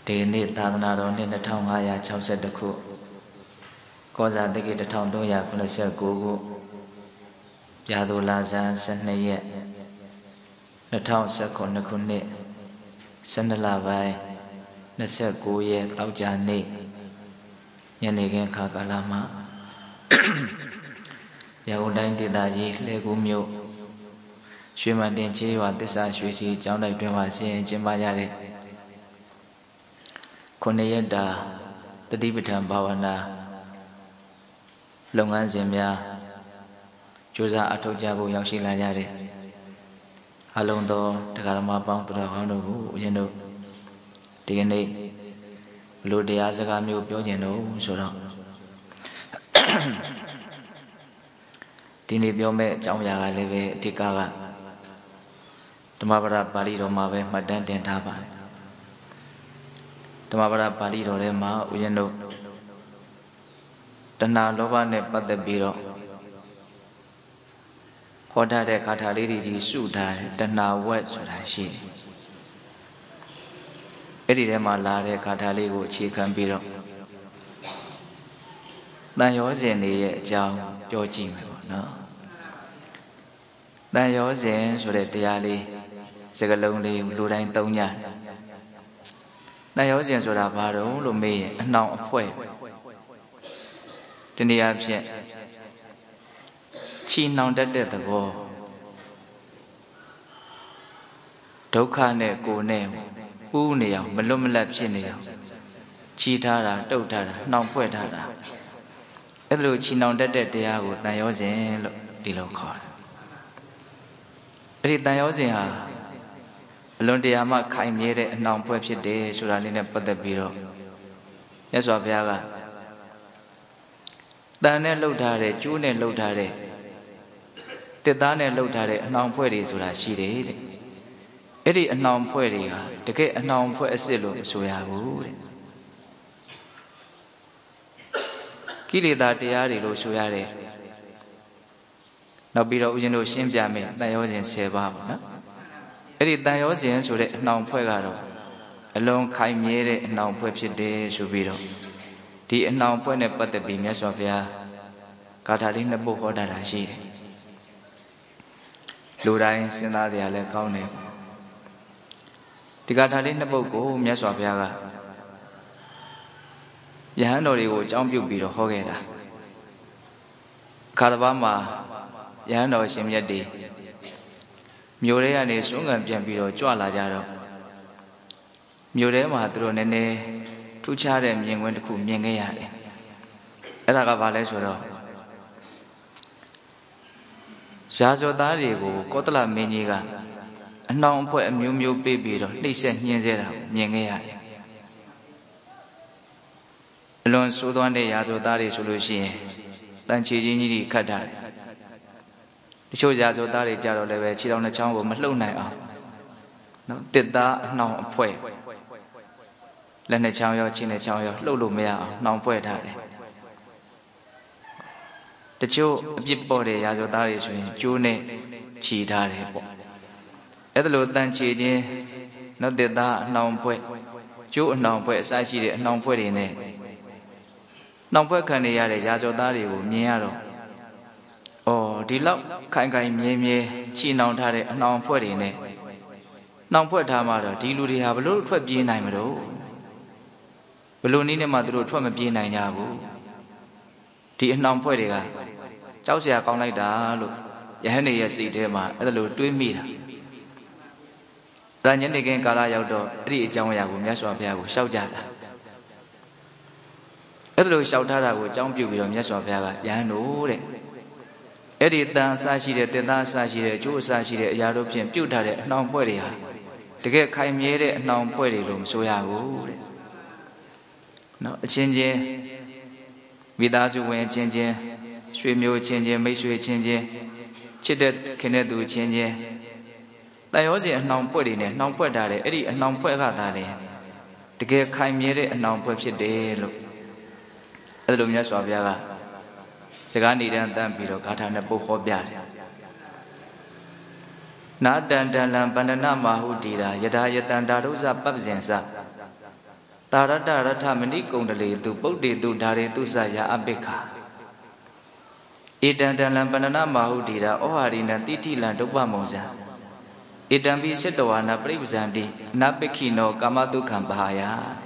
ဒီနေ့သာသနာတော်နှစ်2562ခုကောဇာတက္ကိ1389ခုပြာသူလာဇန်12ရက်2019ခုနှစ်12လပိုင်း29ရက်တောက်ကြနေ့ညနေခင်းခါကာလမှာရန်ကုန်တိုင်းဒေသကြီးလှည်းကူးမြို့ရွှေမန်တင်ကျေးရွာသစ္စာရွှေစီကျောင်းတိုက်တွင်မှာဆင်ရင်ကျင်းပကြတဲ့9ရက်တာတတိပဋ္ဌာန်ဘာဝနာလုပ်ငန်းစဉ်များကြိုးစားအထောက်ကြဖို့ရောက်ရှိလာကြတဲ့အလုံးသောတရားဓမ္မပေါင်းသူတော်ကောင်းတို့ကိုဦးဇင်းတို့ဒီကနေ့ဘလို့တရားစကားမျိုးပြောကျင်တော့ဆိုတော့ဒီနေ့ပြောမဲ့အကြောင်းအရာကလည်းပဲအဓိကဓမ္မပဒပါဠိတော်မှာပဲမှတ်တမ်းတင်ထားပါတယ်ဓမ္မပဒပါဠိတော်ထဲမှာဦးဇင်းတို့တဏှာလောဘနဲ့ပတ်သက်ပြီးတော့ဟောထားတဲ့ဂါထာလေးတွေကြီးစုထားတယ်တဏှာဝက်ဆိုတာရှိတယ်အဲ့ဒီထဲမှာလာတဲ့ဂါထာလေးကိုအခြေခံပြီးတော့တန်ရောစဉ်တွေရဲ့အကြောင်းပြောကြည့်မယ်ပေါ့နော်တန်ရောစဉ်ဆိုတဲ့တရားလေးစကားလုံးလေးလူတိုင်းသုံးကြတယ်တန်ရောစဉ်ဆိုတာဘာတော့လို့မေးရင်အနှောင်အဖွဲဒီနေရာဖြင့်ချီနှောင်တတ်တဲ့သဘောဒုက္ခနဲ့ကိုယ်နဲ့ပူးနေအောင်မလွတ်မလပ်ဖြစ်နေအောင်ချီထားတာတုတ်ထားတာနှောင်ဖွဲ့ထားတာအဲ့လိုချီနှောင်တတ်တဲ့တရားကိုတန်ရောစဉ်လို့ဒီလိုခေါ်တယ်အဲ့ဒီတန်ရောစဉ်ဟာအလွန်တရာမှခိုင်မြဲတဲ့အနှောင်ဖွဲ့ဖြစ်တယ်ဆိုတာလေးနဲ့ပတ်သက်ပြီးတော့မြတ်စွာဘုရားကတန်နဲ့လှုပ်ထားတဲ့ကျိုးနဲ့လှုပ်ထားတဲ့တစ်သားနဲ့လှုပ်ထားတဲ့အနှောင်ဖွဲ့တွေဆိုတာရှိတယ်တဲ့အဲ့ဒီအနှောင်ဖွဲ့တွေဟာတကယ်အနှောင်ဖွဲ့အစ်စ်လို့မဆိုရဘူးတဲ့ကိလေသာတရားတွေလို့ဆိုရတယ်နောက်ပြီးတော့ဦးဇင်းတို့ရှင်းပြမယ်တန်ရောစဉ်10ပါးပေါ့နော်အဲ့ဒီတန်ရောစဉ်ဆိုတဲ့အနှောင်ဖွဲ့ကတော့အလုံးခိုင်မြဲတဲ့အနှောင်ဖွဲ့ဖြစ်တယ်ဆိုပြီးတော့ဒီအနှောင်ဖွဲ့နဲ့ပတ်သက်ပြီးမြတ်စွာဘုရားဂါထာလေးနှစ်ပုဒ်ဟောတာရှိတယ်လူတိုင်းစဉ်းစားကြရလဲကောင်းတယ်ဒီဂါထာလေးနှစ်ပုဒ်ကိုမြတ်စွာဘုရားကယဟန်တော်တွေကိုအကြောင်းပြုပြီးတော့ဟောခဲ့တာခါတစ်ပါးမှာယဟန်တော်ရှင်မြတ်တွေမြို့ထဲကနေစွန့်ကန်ပြန်ပြီးတော့ကြွလာကြတော့မြို့ထဲမှာသူတို့နည်းနည်းထူးခြားတဲ့မြင်ကွင်းတစ်ခုမြင်ခဲ့ရတယ်အဲ့ဒါကဘာလဲဆိုတော့ရာဇဝသားတွေကိုကောသလမင်းကြီးကအနှောင်အဖွဲ့အမျိုးမျိုးပေးပြီးတော့နှိမ့်ဆက်ညှင်းဆဲတာကိုမြင်ခဲ့ရတယ်အလွန်ဆိုးသွမ်းတဲ့ရာဇဝသားတွေဆိုလို့ရှိရင်တန်ချီချင်းကြီးခတ်တာတချို့ရာဇဝသားတွေကြတော့လည်းပဲခြေတော်နှစ်ချောင်းကိုမလှုပ်နိုင်အောင်နော်တစ်သားအနှောင်အဖွဲ့လက်နှစ်ချောင်းရောခြေနှစ်ချောင်းရောလှုပ်လို့မရအောင်နှောင်ဖွဲ့ထားတယ်တချို့အပြစ်ပေါ်တဲ့ရာဇဝသားတွေဆိုရင်ကျိုးနဲ့ခြီထားတယ်ပေါ့အဲ့ဒါလိုတန်ချီချင်းနော်တစ်သားအနှောင်ဖွဲ့ကျိုးအနှောင်ဖွဲ့အစရှိတဲ့အနှောင်ဖွဲ့တွေနဲ့နှောင်ဖွဲ့ခံနေရတဲ့ရာဇဝသားတွေကိုမြင်ရတော့ဒီလောက်ခိုင်ခိုင်မြဲမြဲချီနှောင်ထားတဲ့အနှောင်ဖွဲ့တွေနဲ့နှောင်ဖွဲ့ထားမှတော့ဒီလူတွေဟာဘလို့ထွက်ပြေးနိုင်မလို့ဘလို့နည်းနဲ့မှသူတို့ထွက်မပြေးနိုင်ကြဘူးဒီအနှောင်ဖွဲ့တွေကကြောက်စရာကောင်းလိုက်တာလို့ယဟန်နေရဲ့စိတ်ထဲမှာအဲ့ဒါလိုတွေးမိတာဒါညနေခင်းကာလရောက်တော့အဲ့ဒီအကြောင်းအရာကိုမြတ်စွာဘုရားကိုရှောက်ကြတာအဲ့ဒါလိုရှောက်ထားတာကိုအကြောင်းပြုပြီးတော့မြတ်စွာဘုရားကယဟန်တို့တဲ့အဲ့ဒီတန်အစရှိတဲ့တင်သားအစရှိတဲ့အကျိုးအစရှိတဲ့အရာတို့ဖြင့်ပြုတ်ထားတဲ့အနှောင်ဖွဲ့တွေဟာတကယ်ခိုင်မြဲတဲ့အနှောင်ဖွဲ့တွေလို့မဆိုရဘူးတဲ့နော်အချင်းချင်းမိသားစုဝင်ချင်းချင်းရွှေမျိုးချင်းချင်းမိတ်ဆွေချင်းချင်းချစ်တဲ့ခင်တဲ့သူချင်းချင်းတန်ရောစဉ်အနှောင်ဖွဲ့တွေနဲ့နှောင်ဖွဲ့ထားတဲ့အဲ့ဒီအနှောင်ဖွဲ့ကသာလေတကယ်ခိုင်မြဲတဲ့အနှောင်ဖွဲ့ဖြစ်တယ်လို့အဲ့လိုမြတ်စွာဘုရားကစကားနေတန်းတန်းပြီးတော့ဂါထာနဲ့ပုတ်ဟောပြတယ်နာတန္တလံပန္ဒနာမဟုတိရာယထာယတန္တာရုဇပပ္ပဇင်္စတာရတရထမဏိကုံတလေသူပုဒ္ဒေသူဓာရေသူစယာအပိက္ခာဧတံတလံပဏနမဟုတိရာဩဟာရိနံတိတိလံဒုပ္ပမုံဇံဧတံပိစိတဝါနပရိပဇံတိနပိခိနောကာမတုခံဘာယ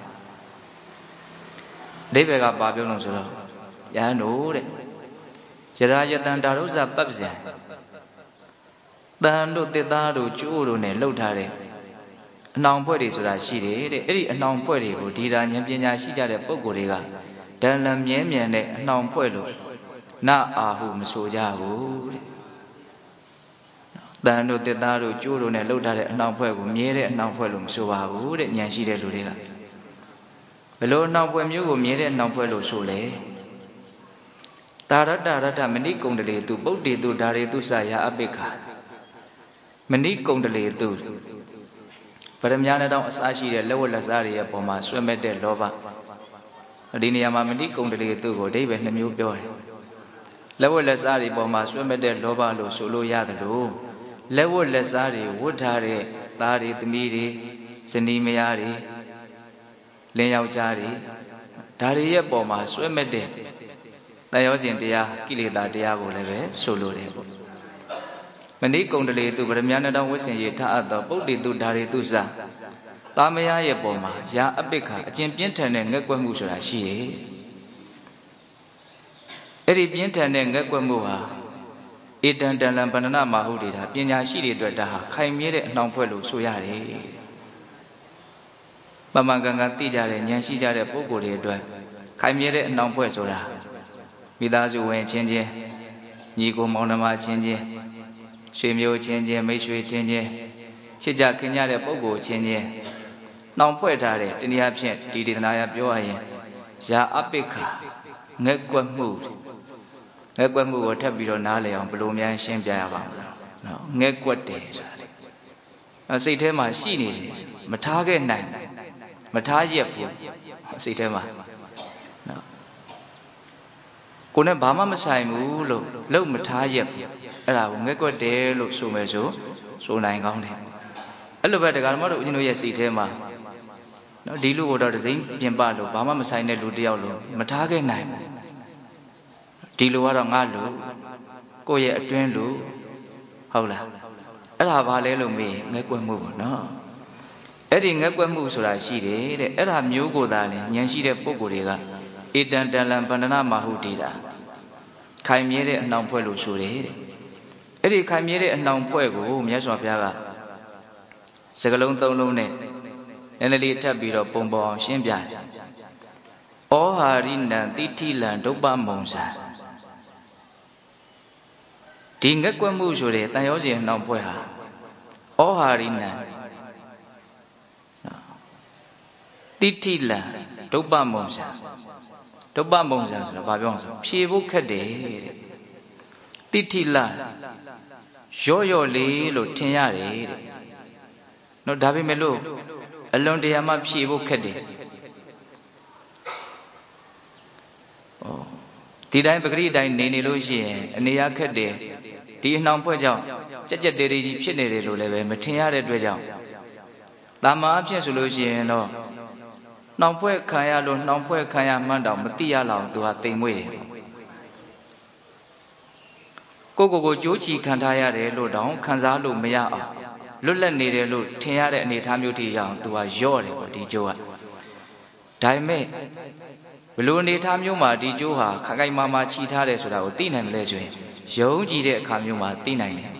အဓိပ္ပာယ်ကဘာပြောလို့ဆိုတော့ယဟန်တို့တဲ့ယရာယတံဒါရုဇပပ္ပဇံတန်တို့တစ်သားတို့ကျိုးတို့နဲ့လှုပ်ထားတဲ့အနှောင်ဖွဲ့တွေဆိုတာရှိတယ်တဲ့အဲ့ဒီအနှောင်ဖွဲ့တွေကိုဒီတာဉာဏ်ပညာရှိကြတဲ့ပုဂ္ဂိုလ်တွေကဒလံမြဲမြံတဲ့အနှောင်ဖွဲ့လို့နာအာဟုမဆိုကြဘူးတဲ့တန်တို့တစ်သားတို့ကျိုးတို့နဲ့လှုပ်ထားတဲ့အနှောင်ဖွဲ့ကိုမြဲတဲ့အနှောင်ဖွဲ့လို့မဆိုပါဘူးတဲ့ဉာဏ်ရှိတဲ့လူတွေကဘယ်လိုအနှောင်ဖွဲ့မျိုးကိုမြဲတဲ့အနှောင်ဖွဲ့လို့ဆိုလဲတာရတရတမဏိကုံတလေသူပုဒ္ဒေသူဓာရေသူစယာအပိက္ခာမဏိကုံတလေသူဗရမညာနဲ့တောင်အစားရှိတဲ့လက်ဝတ်လက်စားတွေရဲ့ပုံမှာဆွဲမဲ့တဲ့လောဘဒီနေရာမှာမဏိကုံတလေသူကိုအဓိပ္ပာယ်နှစ်မျိုးပြောတယ်လက်ဝတ်လက်စားတွေပုံမှာဆွဲမဲ့တဲ့လောဘလို့ဆိုလို့ရတယ်လို့လက်ဝတ်လက်စားတွေဝတ်ထားတဲ့သားတွေသမီးတွေဇနီးမယားတွေလင်းယောက်ျားတွေဒါတွေရဲ့ပုံမှာဆွဲမဲ့တဲ့တန်ရောစဉ်တရားကိလေသာတရားကိုလည်းပဲဆိုလိုတယ်ပေါ့မဏိကုံတလေသူဗရမညာတော်ဝိစင်ရေထအပ်သောပုဒ္ဒေသူဓာရေသူစသာမယရဲ့ပုံမှာယာအပိက္ခအကျင့်ပြင်းထန်တဲ့ငက်ကွက်မှုဆိုတာရှိတယ်အဲ့ဒီပြင်းထန်တဲ့ငက်ကွက်မှုဟာဧတံတလံဗန္ဒနာမဟုတေတာပညာရှိတွေအတွက်ဒါဟာခိုင်မြဲတဲ့အနှောင်ဖွဲ့လို့ဆိုရတယ်ပမကံကသိကြတဲ့ဉာဏ်ရှိကြတဲ့ပုဂ္ဂိုလ်တွေအတွက်ခိုင်မြဲတဲ့အနှောင်ဖွဲ့ဆိုတာမိသားစုဝင်ချင်းချင်းညီကိုမောင်နှမချင်းချင်းရွှေမျိုးချင်းချင်းမိတ်ဆွေချင်းချင်းချစ်ကြခင်ကြတဲ့ပုဂ္ဂိုလ်ချင်းချင်းနှောင်ဖွဲ့ထားတဲ့တနည်းအားဖြင့်ဒီဒေသနာရပြောရရင်ယာအပိက္ခငက်ကွက်မှုကိုထပ်ပြီးတော့နားလည်အောင်ဘယ်လိုများရှင်းပြရပါမလဲနော်ငက်ကွက်တယ်ဆိုတာလေစိတ်ထဲမှာရှိနေတယ်မထားခဲ့နိုင်မထားရက်ဘူးစိတ်ထဲမှာနော်ကိုယ်နဲ့ဘာမှမဆိုင်ဘူးလို့လုံမထားရက်ဘူးအဲ့ဒါကိုငက်ကွက်တယ်လို့ဆိုမယ်ဆိုနိုင်ကောင်းတယ်အဲ့လိုပဲတရားဓမ္မတို့ဦးဇင်းတို့ရဲ့စိတ်ထဲမှာနော်ဒီလူကိုတော့ဒစိမ့်ပြင်ပလို့ဘာမှမဆိုင်တဲ့လူတယောက်လို့မထားခဲ့နိုင်ဘူးဒီလူကတော့ငါလူကိုယ့်ရဲ့အတွင်းလူဟုတ်လားအဲ့ဒါဘာလဲလို့မေးငက်ကွက်မှုပေါ့နော်အဲ့ဒီငက်ကွက်မှုဆိုတာရှိတယ်တဲ့အဲ့ဒါမျိုးကိုသာလေဉာဏ်ရှိတဲ့ပုဂ္ဂိုလ်တွေကဧတံတလံဗန္ဒနာမဟုတေတာခိုင်မြဲတဲ့အနှောင်ဖွဲ့လို့ဆိုတယ်တဲ့အဲ့ဒီခိုင်မြဲတဲ့အနှောင်ဖွဲ့ကိုမြတ်စွာဘုရားကစကလုံးသုံးလုံးနဲ့နည်းနည်းလေးထပ်ပြီးတော့ပုံပေါ်အောင်ရှင်းပြတယ်ဩဟာရိနံတိဋ္ဌိလံဒုပ္ပမုံဇံဒီငက်ကွက်မှုဆိုတဲ့တန်ရောစဉ်အနှောင်ဖွဲ့ဟာဩဟာရိနံတိဋ္ဌိလံဒုပ္ပမုံဇံဒုပ္ပမုံဇံဆိုတာဘာပြောအောင်ဆိုဖြေဖို့ခက်တယ်တဲ့တိဋ္ဌိလရော့လေးလို့ထင်ရတယ်တဲ့နော်ဒါပေမဲ့လို့အလွန်တရာမှဖြေဖို့ခက်တယ်ဒီတိုင်းပဂရိတိုင်းနေလို့ရှိရင်အနေရခက်တယ်ဒီအနှောင်ဖွဲ့ကြောင့်ကြက်ကြက်တေတေကြီးဖြစ်နေတယ်လို့လည်းပဲမထင်ရတဲ့အတွက်ကြောင့်တာမအဖြစ်ဆိုလို့ရှိရင်တော့နှောင်ဖွဲ့ခံရလို့နှောင်ဖွဲ့ခံရမှန်းတော့မသိရလောက်သူဟာတိမ်မွေးတယ်ကိုကြိုးချီခံထားရတယ်လို့တောင်ခံစားလို့မရအောင်လွတ်လပ်နေတယ်လို့ထင်ရတဲ့အနေအထားမျိုးတည်းရအောင်သူဟာရော့တယ်ပေါ့ဒီကြိုးကဒါပေမဲ့ဘလို့အနေအထားမျိုးမှာဒီကြိုးဟာခိုင်ခိုင်မာမာချီထားတယ်ဆိုတာကိုသိနိုင်တယ်ဆိုရင်ယုံကြည်တဲ့အခါမျိုးမှာသိနိုင်တယ်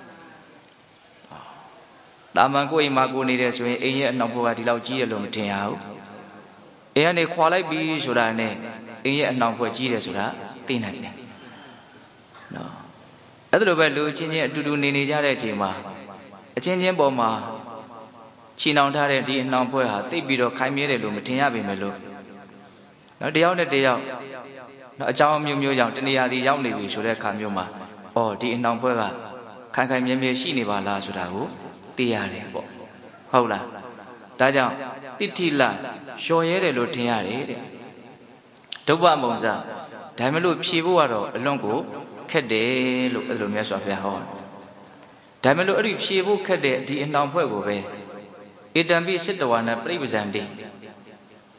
တာမန်ကိုအိမ်မှာကိုနေတယ်ဆိုရင်အိမ်ရဲ့အနှောင်ဘက်ကဒီလောက်ကြီးတယ်လို့မထင်ရဘူးအိမ်ကနေခွာလိုက်ပြီဆိုတာနဲ့အိမ်ရဲ့အနှောင်ဘက်ကြီးတယ်ဆိုတာသိနိုင်တယ်နော်အဲ့ဒါလိုပဲလူချင်းချင်းအတူတူနေကြတဲ့အချိန်မှာအချင်းချင်းပေါ်မှာချီနှောင်ထားတဲ့ဒီအနှောင်ဘက်ဟာသိပြီးတော့ခိုင်မြဲတယ်လို့မထင်ရပေမဲ့လို့နော်တယောက်နဲ့တယောက်နော်အကြောင်းအမျိုးမျိုးကြောင့်တဏှာစီရောက်နေပြီဆိုတဲ့အခါမျိုးမှာအော်ဒီအနှောင်ဘက်ကခိုင်ခိုင်မြဲမြဲရှိနေပါလားဆိုတာကိုသိရတယ်ပေါ့ဟုတ်လားဒါကြောင့်တိဋ္ဌိလလျှော်ရဲတယ်လို့ထင်ရတယ်တဲ့ဒုပ္ပမုံဇဒါမှမဟုတ်ဖြေဖို့ကတော့အလွန်ကိုခက်တယ်လို့အဲ့လိုမြတ်စွာဘုရားဟောဒါမှမဟုတ်အဲ့ဒီဖြေဖို့ခက်တဲ့ဒီအနှောင်ဖွဲ့ကိုပဲဧတံပိစိတဝါနပရိပဇံတိ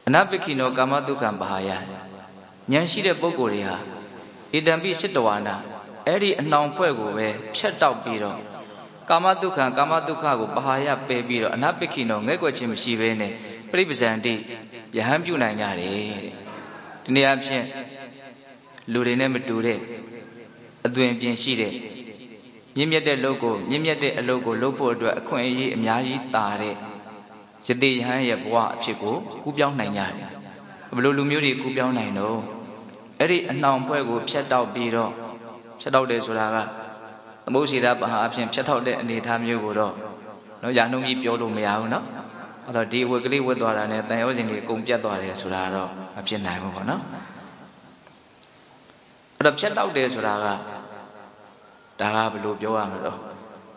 အနာပိခိနောကာမတုခံဘာယဉာဏ်ရှိတဲ့ပုဂ္ဂိုလ်တွေဟာဣတံပိစိတဝါနာအဲ့ဒီအနှောင်ဖွဲ့ကိုပဲဖြတ်တောက်ပြီးတော့ကာမတုခံကာမတုခကိုဘာယပယ်ပြီးတော့အနာပိခိနောငဲ့ကွက်ခြင်းမရှိဘဲနဲ့ပရိပဇန္တိယဟန်ပြုနိုင်ကြတယ်တဲ့ဒီနေရာဖြင့်လူတွေနဲ့မတူတဲ့အသွင်ပြင်ရှိတဲ့မြင့်မြတ်တဲ့လုပ်ကိုမြင့်မြတ်တဲ့အလုပ်ကိုလုပ်ဖို့အတွက်အခွင့်အရေးအများကြီးတာတဲ့ယတိယဟန်ရဲ့ဘဝအဖြစ်ကိုကူးပြောင်းနိုင်ကြတယ်ဘယ်လိုလူမျိုးတွေကူးပြောင်းနိုင်တော့အဲ့ဒီအနှောင်ဖွဲ့ကိုဖြတ်တောက်ပြီးတော့ဖြတ်တောက်တယ်ဆိုတာကသမုတ်စီတာဘာအဖြစ်ဖြတ်တောက်တဲ့အနေအထားမျိုးကိုတော့နော်ယာနှုံးကြီးပြောလို့မရဘူးနော်အဲ့တော့ဒီဝက်ကလေးဝတ်သွားတာနဲ့တန်ရောစင်တွေအကုန်ပြတ်သွားတယ်ဆိုတာတော့မဖြစ်နိုင်ဘူးပေါ့နော်အဲ့တော့ဖြတ်တောက်တယ်ဆိုတာကဒါကဘယ်လိုပြောရမလဲတော့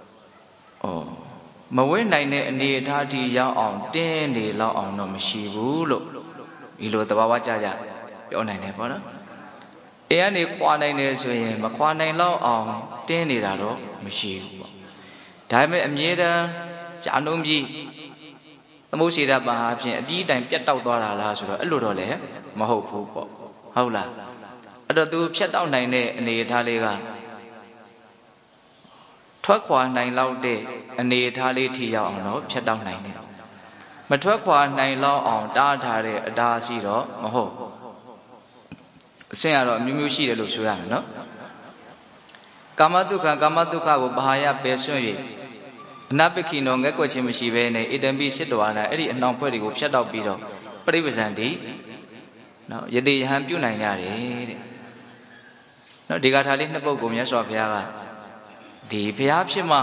မဝိနိုင်တဲ့အနေအထားထိရောက်အောင်တင်းနေလောက်အောင်တော့မရှိဘူးလို့ဒီလိုသဘာဝကြကြပြောနိုင်တယ်ပေါ့နော်အဲကနေခွာနိုင်တယ်ဆိုရင်မခွာနိုင်လောက်အောင်တင်းနေတာတော့မရှိဘူးပေါ့ဒါပေမဲ့အမြဲတမ်းရှားနှုံးပြီးသမုတ်စေတပါအဖြစ်အပြီးတိုင်ပြတ်တောက်သွားတာလားဆိုတော့အဲ့လိုတော့လည်းမဟုတ်ဘူးပေါ့ဟုတ်လားအဲ့တော့သူဖြတ်တောက်နိုင်တဲ့အနေအထားလေးကထွက်ခွာနိုင်လောက်တဲ့အနေအထားလေးထိရောက်အောင်တော့ဖြတ်တောက်နိုင်တယ်မထွက်ခွာနိုင်လောက်အောင်တားထားတဲ့အတားအဆီးတော့မဟုတ်အဆင့်ကတော့အမျိုးမျိုးရှိတယ်လို့ဆိုရမယ်နော်ကာမတုခံကာမတုခကိုဘာယပယ်ဆွင့်၍အနာပိခိနောငဲ့ကွက်ခြင်းမရှိဘဲနဲ့ဣတံပိစိတဝါနာအဲ့ဒီအနှောင်ဖွဲ့တွေကိုဖြတ်တောက်ပြီးတော့ပရိပဇန္တိနော်ယတိယဟန်ပြုနိုင်ကြတယ်တဲ့နော်ဒီဂါထာလေးနှစ်ပုဒ်ကိုမြတ်စွာဘုရားကဒီဘုရားဖြစ်မှ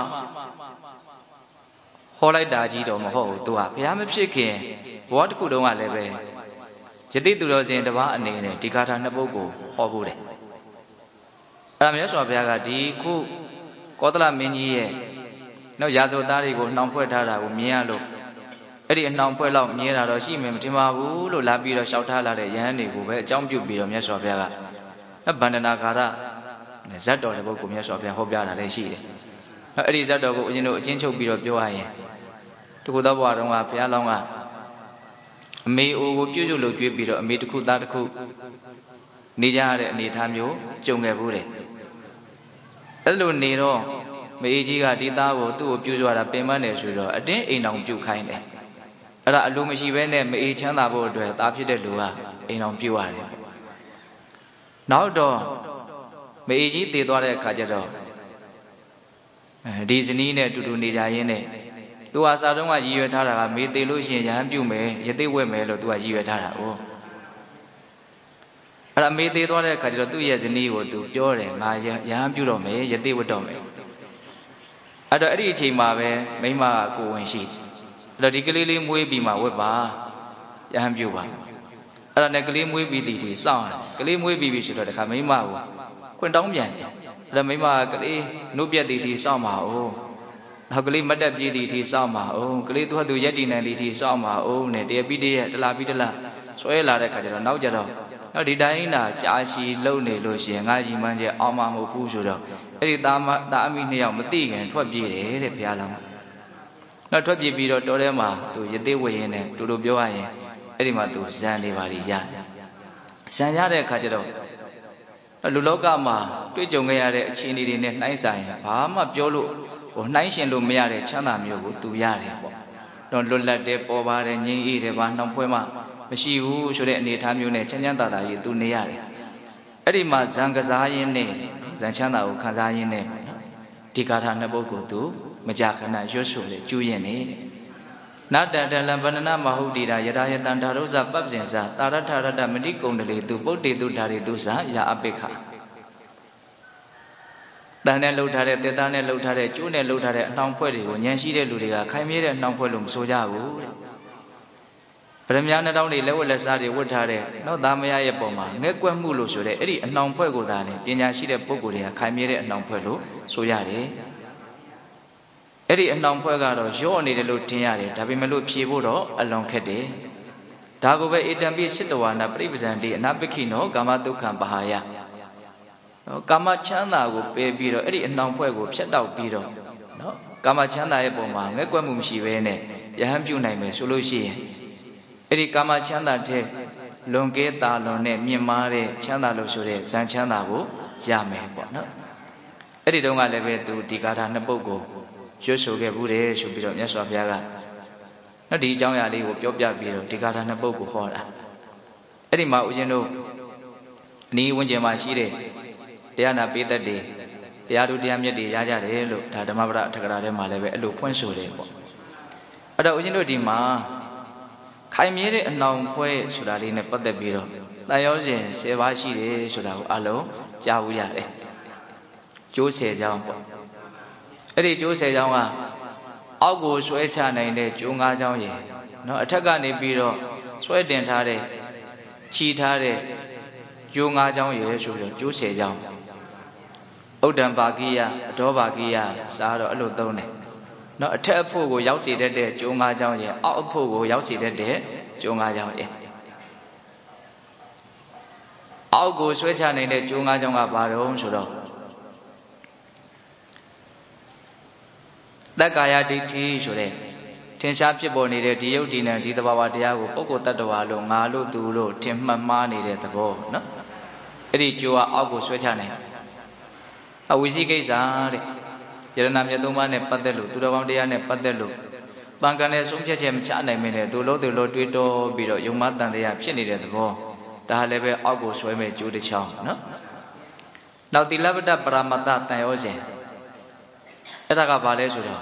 ဟောလိုက်တာကြီးတော့မဟုတ်ဘူးသူကဘုရားမဖြစ်ခင်ဘဝတစ်ခုတုန်းကလည်းပဲယတိသူတော်စင်တစ်ပါးအနေနဲ့ဒီဂါထာနှစ်ပုဒ်ကိုဟောဖို့တယ်အဲ့ဒါမြတ်စွာဘုရားကဒီခုကောသလမင်းကြီးရဲ့နောက်ရာဇဝသားတွေကိုနှောင်ဖွဲ့ထားတာကိုမြင်ရလို့အဲ့ဒီအနှောင်ဖွဲ့လောက်မြင်ရတာတော့ရှိမှမထင်ပါဘူးလို့လာပြီးတော့လျှောက်ထားလာတဲ့ယဟန်တွေကိုပဲအကြောင်းပြုပြီးတော့မြတ်စွာဘုရားကဗန္ဒနာကာရဇတ်တော်တဲ့ပုဂ္ဂိုလ်မြတ်စွာဘုရားဟောပြတာလည်းရှိတယ်အဲ့ဒီဇတ်တော်ကိုဦးဇင်းတို့အချင်းချုပ်ပြီးတော့ပြောရရင်တခုသောဘဝတုန်းကဘုရားလောင်းကအမေအိုကိုပြုစုလို့ကြွေးပြီးတော့အမေတစ်ခုသားတစ်ခုနေကြရတဲ့အနေအထားမျိုးကြုံခဲ့ဘူးတယ်အဲ့လိုနေတော့မေကြီးကဒီသားကိုသူ့ကိုပြုစုရတာပင်ပန်းတယ်ဆိုတော့အတင်းအိမ်တော်ပြုခိုင်းတယ်အဲ့ဒါအလိုမရှိဘဲနဲ့မေချမ်းသာဖို့အတွက်သားဖြစ်တဲ့လူကအိမ်တော်ပြုရတယ်နောက်တော့မေကြီးတည်သွားတဲ့အခါကျတော့ဒီဇနီးနဲ့တူတူနေကြရင်းနဲ့သူဟာစာတုံးကရည်ရွယ်ထားတာကမေတည်လို့ရှိရင်ရဟန်းပြုမယ်ယသိဝဲမယ်လို့သူကရည်ရွယ်ထားတာ哦အဲ့ဒါမေတည်သွားတဲ့အခါကျတော့သူ့ရဲ့ဇနီးကိုသူပြောတယ်ငါရဟန်းပြုတော့မယ်ယသိဝတ်တော့မယ်အဲ့တော့အဲ့ဒီအချိန်မှာပဲမိန်းမကကိုဝင်ရှိအဲ့တော့ဒီကလေးလေးမွေးပြီးမှဝတ်ပါရဟန်းပြုပါအဲ့ဒါနဲ့ကလေးမွေးပြီးတည်တည်စောင့်ရတယ်ကလေးမွေးပြီးပြီဆိုတော့တခါမိန်းမကိုခွင့်တောင်းပြန်တယ်အဲ့ဒါမိန်းမကလေးနှုတ်ပြက်တည်တည်စောင့်ပါဦးနောက်ကလေးမတ်တက်ပြည်တည်တည်စောင့်ပါဦးကလေးသူ့ဟာသူရက်တည်နိုင်တည်တည်စောင့်ပါဦးနဲ့တရပြီးတရတလားပြီးတလားဆွဲလာတဲ့ခါကျတော့နောက်ကြတော့ဒီတိုင်းသာကြာရှည်လုံနေလို့ရှိရင်ငါရီမှန်းချက်အောင်မမဟုတ်ဘူးဆိုတော့အဲ့ဒီသားအမိနှစ်ယောက်မသိခင်ထွက်ပြေးတယ်တဲ့ဘုရားလောင်းနောက်ထွက်ပြေးပြီးတော့တော်ထဲမှာသူယသိဝေရင်နဲ့တူတူပြောရရင်အဲ့ဒီမှာသူဇန်နေပါလိရဇန်ရတဲ့အခါကျတော့လူလောကမှာတွေ့ကြုံခဲ့ရတဲ့အခြေအနေတွေနဲ့နှိုင်းဆိုင်ဘာမှပြောလို့နှိုင်းရှင်လို့မရတဲ့ချမ်းသာမျိုးကိုသူရတယ်ပေါ့တော့လွတ်လပ်တဲ့ပေါ်ပါတယ်ငြိမ်းအေးတယ်ဘာနှောင်ဖွဲမှမရှိဘူးဆိုတဲ့အနေအထားမျိုးနဲ့ချမ်းချမ်းသာသာကြီးသူနေရတယ်အဲ့ဒီမှာဇံကစားရင်းနဲ့ဇံချမ်းသာကိုခံစားရင်းနဲ့ဒီဂါထာနှစ်ပုဒ်ကိုသူမကြာခဏရွတ်ဆိုလေကျူးရင်နေနတတလံဗန္ဒနာမဟုတ်တိတာယထာယတံဓာရုဇပပ္ပဇင်္စာတာရထရတမတိကုံတလေသူပုတ်တေသူဓာရီသူစာယာအပိခတန်နဲ့လှုပ်ထားတဲ့တေသားနဲ့လှုပ်ထားတဲ့ကျိုးနဲ့လှုပ်ထားတဲ့အနှောင်ဖွဲ့တွေကိုဉာဏ်ရှိတဲ့လူတွေကခိုင်မြဲတဲ့နှောင်ဖွဲ့လို့မဆိုကြဘူးတဲ့ဗရမညာနှောင်းတွေလက်ဝက်လက်စားတွေဝတ်ထားတဲ့နောက်သားမရရဲ့ပုံမှာငဲ့ကွက်မှုလို့ဆိုတဲ့အဲ့ဒီအနှောင်ဖွဲ့ကိုသာလေပညာရှိတဲ့ပုဂ္ဂိုလ်တွေကခိုင်မြဲတဲ့အနှောင်ဖွဲ့လို့ဆိုရတယ်အဲ့ဒီအနှောင်ဖွဲ့ကတော့ရော့နေတယ်လို့ထင်ရတယ်ဒါပေမဲ့လို့ဖြေဖို့တော့အလွန်ခက်တယ်ဒါကိုပဲဧတံပိစိတဝါနာပရိပဇန္တိအနာပိခိနောကာမတုခံပဟာယကာမချမ်းသာကိုပယ်ပြီးတော့အဲ့ဒီအနှောင်ဖွဲ့ကိုဖြတ်တောက်ပြီးတော့နော်ကာမချမ်းသာရဲ့ပုံမှာငဲ့ကွက်မှုမရှိဘဲနဲ့ယဟန်ပြုနိုင်မယ်ဆိုလို့ရှိရင်အဲ့အဲ့ဒီကာမချမ်းသာတဲ့လွန်ကဲတာလွန်နဲ့မြင့်မားတဲ့ချမ်းသာလို့ဆိုတဲ့ဇန်ချမ်းသာကိုရမယ်ပေါ့နော်အဲ့ဒီတုန်းကလည်းပဲသူဒီဂါထာနှစ်ပုဒ်ကိုရွတ်ဆိုခဲ့ဘူးတယ်ဆိုပြီးတော့မြတ်စွာဘုရားကနော်ဒီအကြောင်းအရာလေးကိုပြောပြပြီးတော့ဒီဂါထာနှစ်ပုဒ်ကိုဟောတာအဲ့ဒီမှာဦးဇင်းတို့အနီးဝန်းကျင်မှာရှိတဲ့တရားနာပိသက်တွေတရားသူတရားမြတ်တွေရကြတယ်လို့ဒါဓမ္မပဒအထက်ကရာထဲမှာလည်းပဲအဲ့လိုဖွင့်ဆိုတယ်ပေါ့အဲ့တော့ဦးဇင်းတို့ဒီမှာခိုင်မြဲတဲ့အနှောင်ဖွဲ့ဆိုတာလေးနဲ့ပတ်သက်ပြီးတော့တန်ရောစဉ်10ပါးရှိတယ်ဆိုတာကိုအလုံးကြားဘူးရတယ်ကျိုး10ကြောင်းပေါ့အဲ့ဒီကျိုး10ကြောင်းကအောက်ကိုဆွဲချနိုင်တဲ့ကျိုး5ကြောင်းရယ်နော်အထက်ကနေပြီးတော့ဆွဲတင်ထားတဲ့ခြိထားတဲ့ကျိုး5ကြောင်းရယ်ဆိုပြီးတော့ကျိုး10ကြောင်းဥဒ္ဒံပါကိယအဒောပါကိယစားတော့အဲ့လိုသုံးတယ်နော်အထက်အဖို့ကိုရောက်စေတတ်တဲ့ကျိုး၅ကြောင်းရဲ့အောက်အဖို့ကိုရောက်စေတတ်တဲ့ကျိုး၅ကြောင်းရဲ့အောက်ကိုဆွဲချနိုင်တဲ့ကျိုး၅ကြောင်းကဘာတုံးဆိုတော့တက္ကာယဒိဋ္ဌိဆိုတဲ့ထင်ရှားဖြစ်ပေါ်နေတဲ့ဒီယုတ်ဒီနံဒီသဘာဝတရားကိုပုဂ္ဂိုလ်တ attva လို့ငါလို့သူလို့ထင်မှတ်မှားနေတဲ့သဘောနော်အဲ့ဒီကျိုးကအောက်ကိုဆွဲချနိုင်အဝိသိကိစ္စတဲ့ယရဏမြတ်သုံးပါးနဲ့ပတ်သက်လို့သူတော်ကောင်းတရားနဲ့ပတ်သက်လို့တန်ခါနဲ့ဆုံးဖြတ်ချက်မချနိုင်မင်းနဲ့သူလို့တွေးတောပြီးတော့ယုံမတန်တရားဖြစ်နေတဲ့သဘောဒါလည်းပဲအောက်ကိုဆွဲမဲ့ကျိုးတစ်ချောင်းနော်နောက်တိလပတ္တပရမတ္တတန်ရောစဉ်အဲ့ဒါကဘာလဲဆိုတော့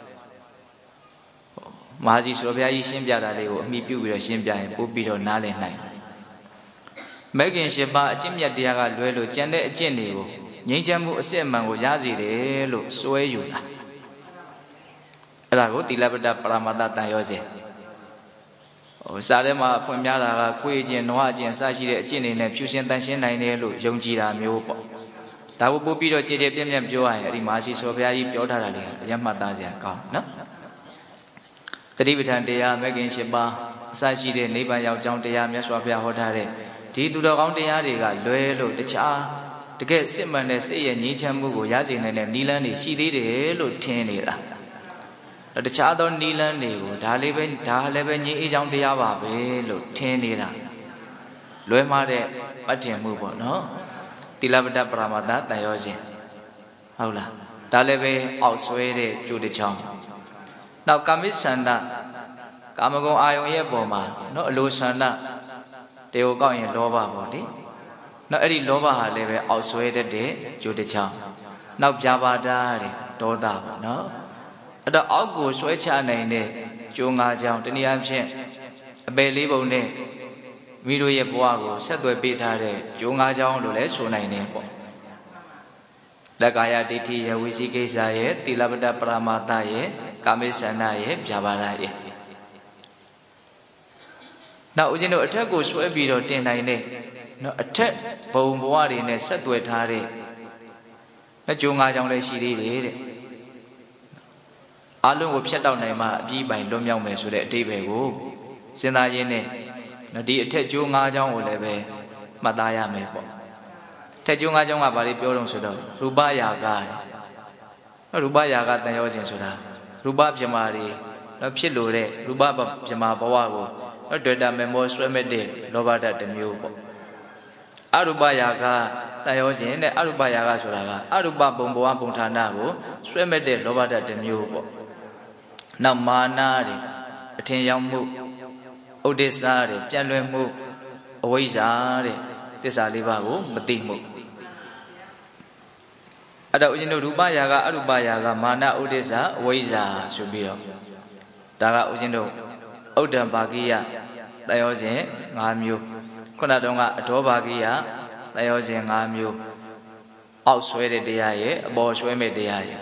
မဟာကြီးဆိုဘုရားကြီးရှင်းပြတာလေးကိုအမိပြုပြီးတော့ရှင်းပြရင်ပို့ပြီးတော့နားလည်နိုင်မဲခင်ရှင်ပါအကျင့်မြတ်တရားကလွဲလို့ကျန်တဲ့အကျင့်တွေကိုငြိမ်းချမ်းမှုအစစ်အမှန်ကိုရစေတယ်လို့စွဲယူတာအဲ့ဒါကိုတိလပတ္တပရမတ္တတန်ရောစဉ်စာထဲမှာဖွင့်ပြတာကခွေးခြင်းနွားခြင်းစရှိတဲ့အကျင့်တွေနဲ့ဖြူရှင်တန်ရှင်းနိုင်တယ်လို့ယုံကြည်တာမျိုးပေါ့ဒါကိုပို့ပြီးတော့ကြည်ကြည်ပြည့်ပြည့်ပြောရရင်အဲ့ဒီမဟာရှိစောဘုရားကြီးပြောထားတာလေအယမှတ်သားစရာကောင်းနော်တတိပဋ္ဌာန်တရားမဲခင်၈ပါးအစရှိတဲ့နိဗ္ဗာန်ရောက်ကြောင်းတရားမြတ်စွာဘုရားဟောထားတဲ့ဒီသူတော်ကောင်းတရားတွေကလွဲလို့တခြားတကယ်စစ်မှန်တဲ့စိတ်ရဲ့ငြိမ်းချမ်းမှုကိုရစေနိုင်တဲ့နိလန်းတွေရှိသေးတယ်လို့ထင်နေတာတခြားသောနိလန်းတွေကိုဒါလည်းပဲငြိမ်းအေးချမ်းတရားပါပဲလို့ထင်နေတာလွဲမှားတဲ့မထင်မှုပေါ့နော်တိလပတ္တပရမတ္တတန်ရောစဉ်ဟုတ်လားဒါလည်းပဲအောက်ဆွဲတဲ့ကျိုးတစ်ချောင်းနောက်ကာမိဆန္ဒကာမဂုဏ်အာယုံရဲ့ပုံမှာနော်အလိုဆန္ဒတေကိုကောက်ရင်လောဘပေါ့လေနောက်အဲ့ဒီလောဘဟာလည်းပဲအောက်ဆွဲတတ်တဲ့ကျိုးတစ်ချောင်းနောက်ပြာပါဒတဲ့ဒေါသပေါ့နော်အဲ့တော့အောက်ကိုဆွဲချနိုင်တဲ့ကျိုး၅ချောင်းတနည်းအားဖြင့်အပယ်လေးပုံနဲ့မိတို့ရဲ့ဘဝကိုဆက်သွယ်ပေးထားတဲ့ကျိုး၅ချောင်းလို့လည်းဆိုနိုင်တယ်ပေါ့တက္ကာယဒိဋ္ဌိယဝိသိကိစ္စရဲ့တိလပတ္တပရမတ္တရဲ့ကာမိဆန္ဒရဲ့ပြာပါဒရဲ့နောက်ဦးဇင်းတို့အထက်ကိုဆွဲပြီးတော့တင်နိုင်တဲ့နော်အထက်ဘုံဘဝတွေနဲ့ဆက်သွယ်ထားတဲ့အကျိုး၅ချောင်းလည်းရှိသေးတယ်တဲ့အလုံးကိုဖြတ်တောက်နိုင်မှအပြီးပိုင်လွတ်မြောက်မယ်ဆိုတဲ့အတိပ္ပယ်ကိုစဉ်းစားရင်းနဲ့နော်ဒီအထက်ကျိုး၅ချောင်းကိုလည်းပဲမှတ်သားရမယ်ပေါ့ထက်ကျိုး၅ချောင်းကဘာလေးပြောတော့ဆိုတော့ရူပယာကရူပယာကတန်ရောစဉ်ဆိုတာရူပပြမာတွေနော်ဖြစ်လို့တဲ့ရူပပြမာဘဝကိုနော်တွေ့တာမေမောဆွဲမဲ့တဲ့လောဘဓာတ်တစ်မျိုးပေါ့အရူပယာကတန်ရောစဉ်တဲ့အရူပယာကဆိုတာကအရူပဘုံဘဝဘုံဌာနကိုဆွဲမဲ့တဲ့လောဘဓာတ်တစ်မျိုးပေါ့နောက်မာနတွေအထင်ရောက်မှုဥဒိစ္စတွေပြန့်လွင့်မှုအဝိဇ္ဇာတဲ့သစ္စာလေးပါးကိုမသိမှုအဲ့တော့ဦးဇင်းတို့ရူပယာကအရူပယာကမာနဥဒိစ္စအဝိဇ္ဇာဆိုပြီးတော့ဒါကဦးဇင်းတို့ဥဒ္ဒံပါကိယတယောစဉ်၅မျိုးခုနတုန်းကအဒောပါကိယတယောစဉ်၅မျိုးအောက်ဆွဲတဲ့တရားရဲ့အပေါ်ဆွဲမဲ့တရားရဲ့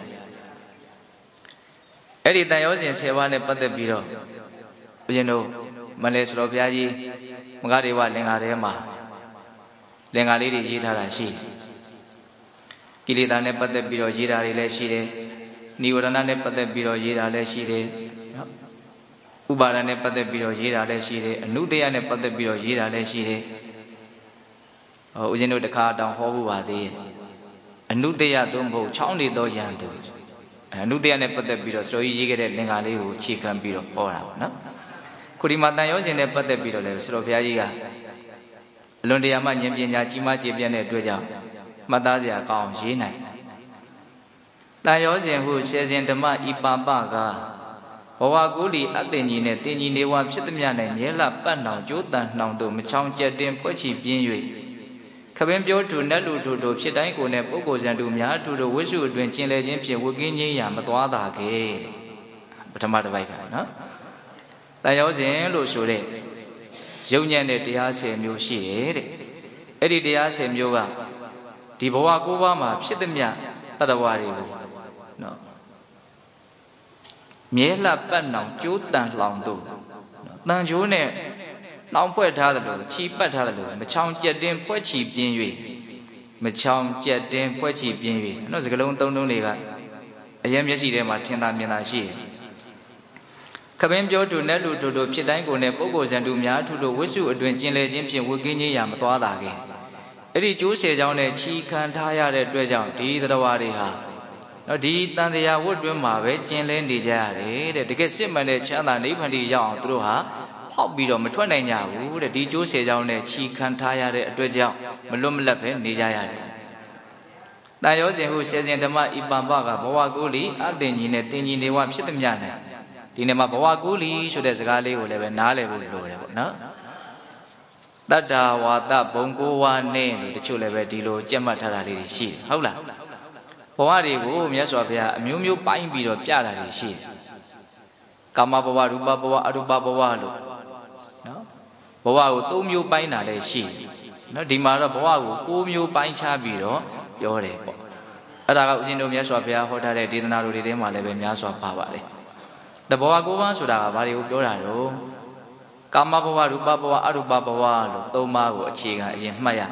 အဲ့ဒီတန်ရောစဉ်10ပါးနဲ့ပတ်သက်ပြီးတော့ဦးဇင်းတို့မလဲဆိုတော့ဘုရားကြီးမဂ္ဂဒေဝလင်္ကာထဲမှာလင်္ကာလေးတွေရေးထားတာရှိတယ်ကိလေသာနဲ့ပတ်သက်ပြီးတော့ရေးတာတွေလည်းရှိတယ်နိဝရဏနဲ့ပတ်သက်ပြီးတော့ရေးတာလည်းရှိတယ်ဥပါဒနဲ့ပတ်သက်ပြီးတော့ရေးတာလည်းရှိတယ်အနုတ္တယနဲ့ပတ်သက်ပြီးတော့ရေးတာလည်းရှိတယ်ဦးဇင်းတို့တခါတောင်ဟောဖို့ပါသေးတယ်အနုတ္တယသို့မဟုတ်ချောင်းနေသောယံသူအနုတ္တယနဲ့ပတ်သက်ပြီးတော့စတော်ကြီးရေးခဲ့တဲ့လင်္ကာလေးကိုအခြေခံပြီးတော့ဟောတာပေါ့နော်ခုဒီမှာတန်ရောစဉ်နဲ့ပတ်သက်ပြီးတော့လည်းဆရာတော်ဘုရားကြီးကအလွန်တရာမှဉာဏ်ပညာကြီးမားကျေပြန့်တဲ့အတွက်ကြောင့်မှတ်သားစရာကောင်းရေးနိုင်တန်ရောစဉ်ဟုဆယ်စဉ်ဓမ္မဤပါပကဘဝကူလီအသင်ကြီးနဲ့တင်ကြီးနေဝဖြစ်သည်များ၌မြဲလပတ်နှောင်ကျိုးတန်နှောင်တို့မချောင်ကျက်တင်ဖွဲ့ချီပြင်း၍ခပင်ပြောသူနတ်လူတို့တို့ဖြစ်တိုင်းကိုယ်နဲ့ပုဂ္ဂိုလ်ဇံတို့များသူတို့ဝိစုအတွင်ကျင်လည်ခြင်းဖြင့်ဝကင်းခြင်းရာမသွားတာခဲ့ပထမတစ်ပိုက်ကနော်တန်ရောစဉ်လို့ဆိုတဲ့ယုံညံ့တဲ့တရား10မျိုးရှိတယ်တဲ့အဲ့ဒီတရား10မျိုးကဒီဘဝ9ပါးမှာဖြစ်သည်များတတ္တဝါတွေကိုနော်မြဲလှပတ်နှောင်ကျိုးတန်လှောင်တို့တန်ချိုးနဲ့နှောင်ဖွဲ့ထားသလိုချီပတ်ထားသလိုမချောင်ကျက်တင်းဖွဲ့ချီပြင်း၍မချောင်ကျက်တင်းဖွဲ့ချီပြင်း၍နော်စကလုံးသုံးလုံးတွေကအရင်မျက်စိထဲမှာထင်သာမြင်သာရှိတယ်ခပင်းပြောသူနဲ့လူတို့ဖြစ်တိုင်းကိုယ်နဲ့ပုဂ္ဂိုလ်ဇံတို့များသူတို့ဝိစုအတွင်ကျင်လည်ခြင်းဖြင့်ဝကင်းခြင်းရာမသွားတာခဲ့အဲ့ဒီကျိုးစေကြောင်းနဲ့ချီခံထားရတဲ့အတွက်ကြောင့်ဒီသတ္တဝါတွေဟာနော်ဒီတန်တရားဝတ်တွင်းမှာပဲကျင်လည်နေကြရတယ်တဲ့တကယ်စစ်မှန်တဲ့ချမ်းသာနိဗ္ဗာန်တည်းရောက်အောင်သူတို့ဟာဟောက်ပြီးတော့မထွက်နိုင်ကြဘူးတဲ့ဒီကျိုးစေကြောင်းနဲ့ချီခံထားရတဲ့အတွက်ကြောင့်မလွတ်မလပ်ပဲနေကြရတယ်တန်ရောစဉ်ဟုဆယ်စဉ်ဓမ္မဤပံပကဘဝကူလီအသင်ကြီးနဲ့တင်ကြီးနေဝဖြစ်သည်များနဲ့ဒီနေ့မှာဘဝကူလီဆိုတဲ့စကားလေးကိုလည်းပဲနားလည်ဖို့လိုတယ်ပေါ့နော်တတ္တဝါဒဘုံကိုဝါနဲ့လို့တချို့လည်းပဲဒီလိုကြက်မှတ်ထားတာလေးတွေရှိတယ်ဟုတ်လားဘဝတွေကိုမြတ်စွာဘုရားအမျိုးမျိုးပိုင်းပြီးတော့ပြတာတွေရှိတယ်ကာမဘဝရူပဘဝအရူပဘဝလို့နော်ဘဝကို၃မျိုးပိုင်းတာလည်းရှိတယ်နော်ဒီမှာတော့ဘဝကို၉မျိုးပိုင်းခြားပြီးတော့ပြောတယ်ပေါ့အဲ့ဒါကဦးဇင်းတို့မြတ်စွာဘုရားဟောထားတဲ့ဒေသနာတော်တွေထဲမှာလည်းပဲများစွာပါပါတယ်တဘဝ၉ပါးဆိုတာကဘာတွေကိုပြောတာတော့ကာမဘဝရူပဘဝအရူပဘဝလို့၃ပါးကိုအခြေခံအရင်မှတ်ရ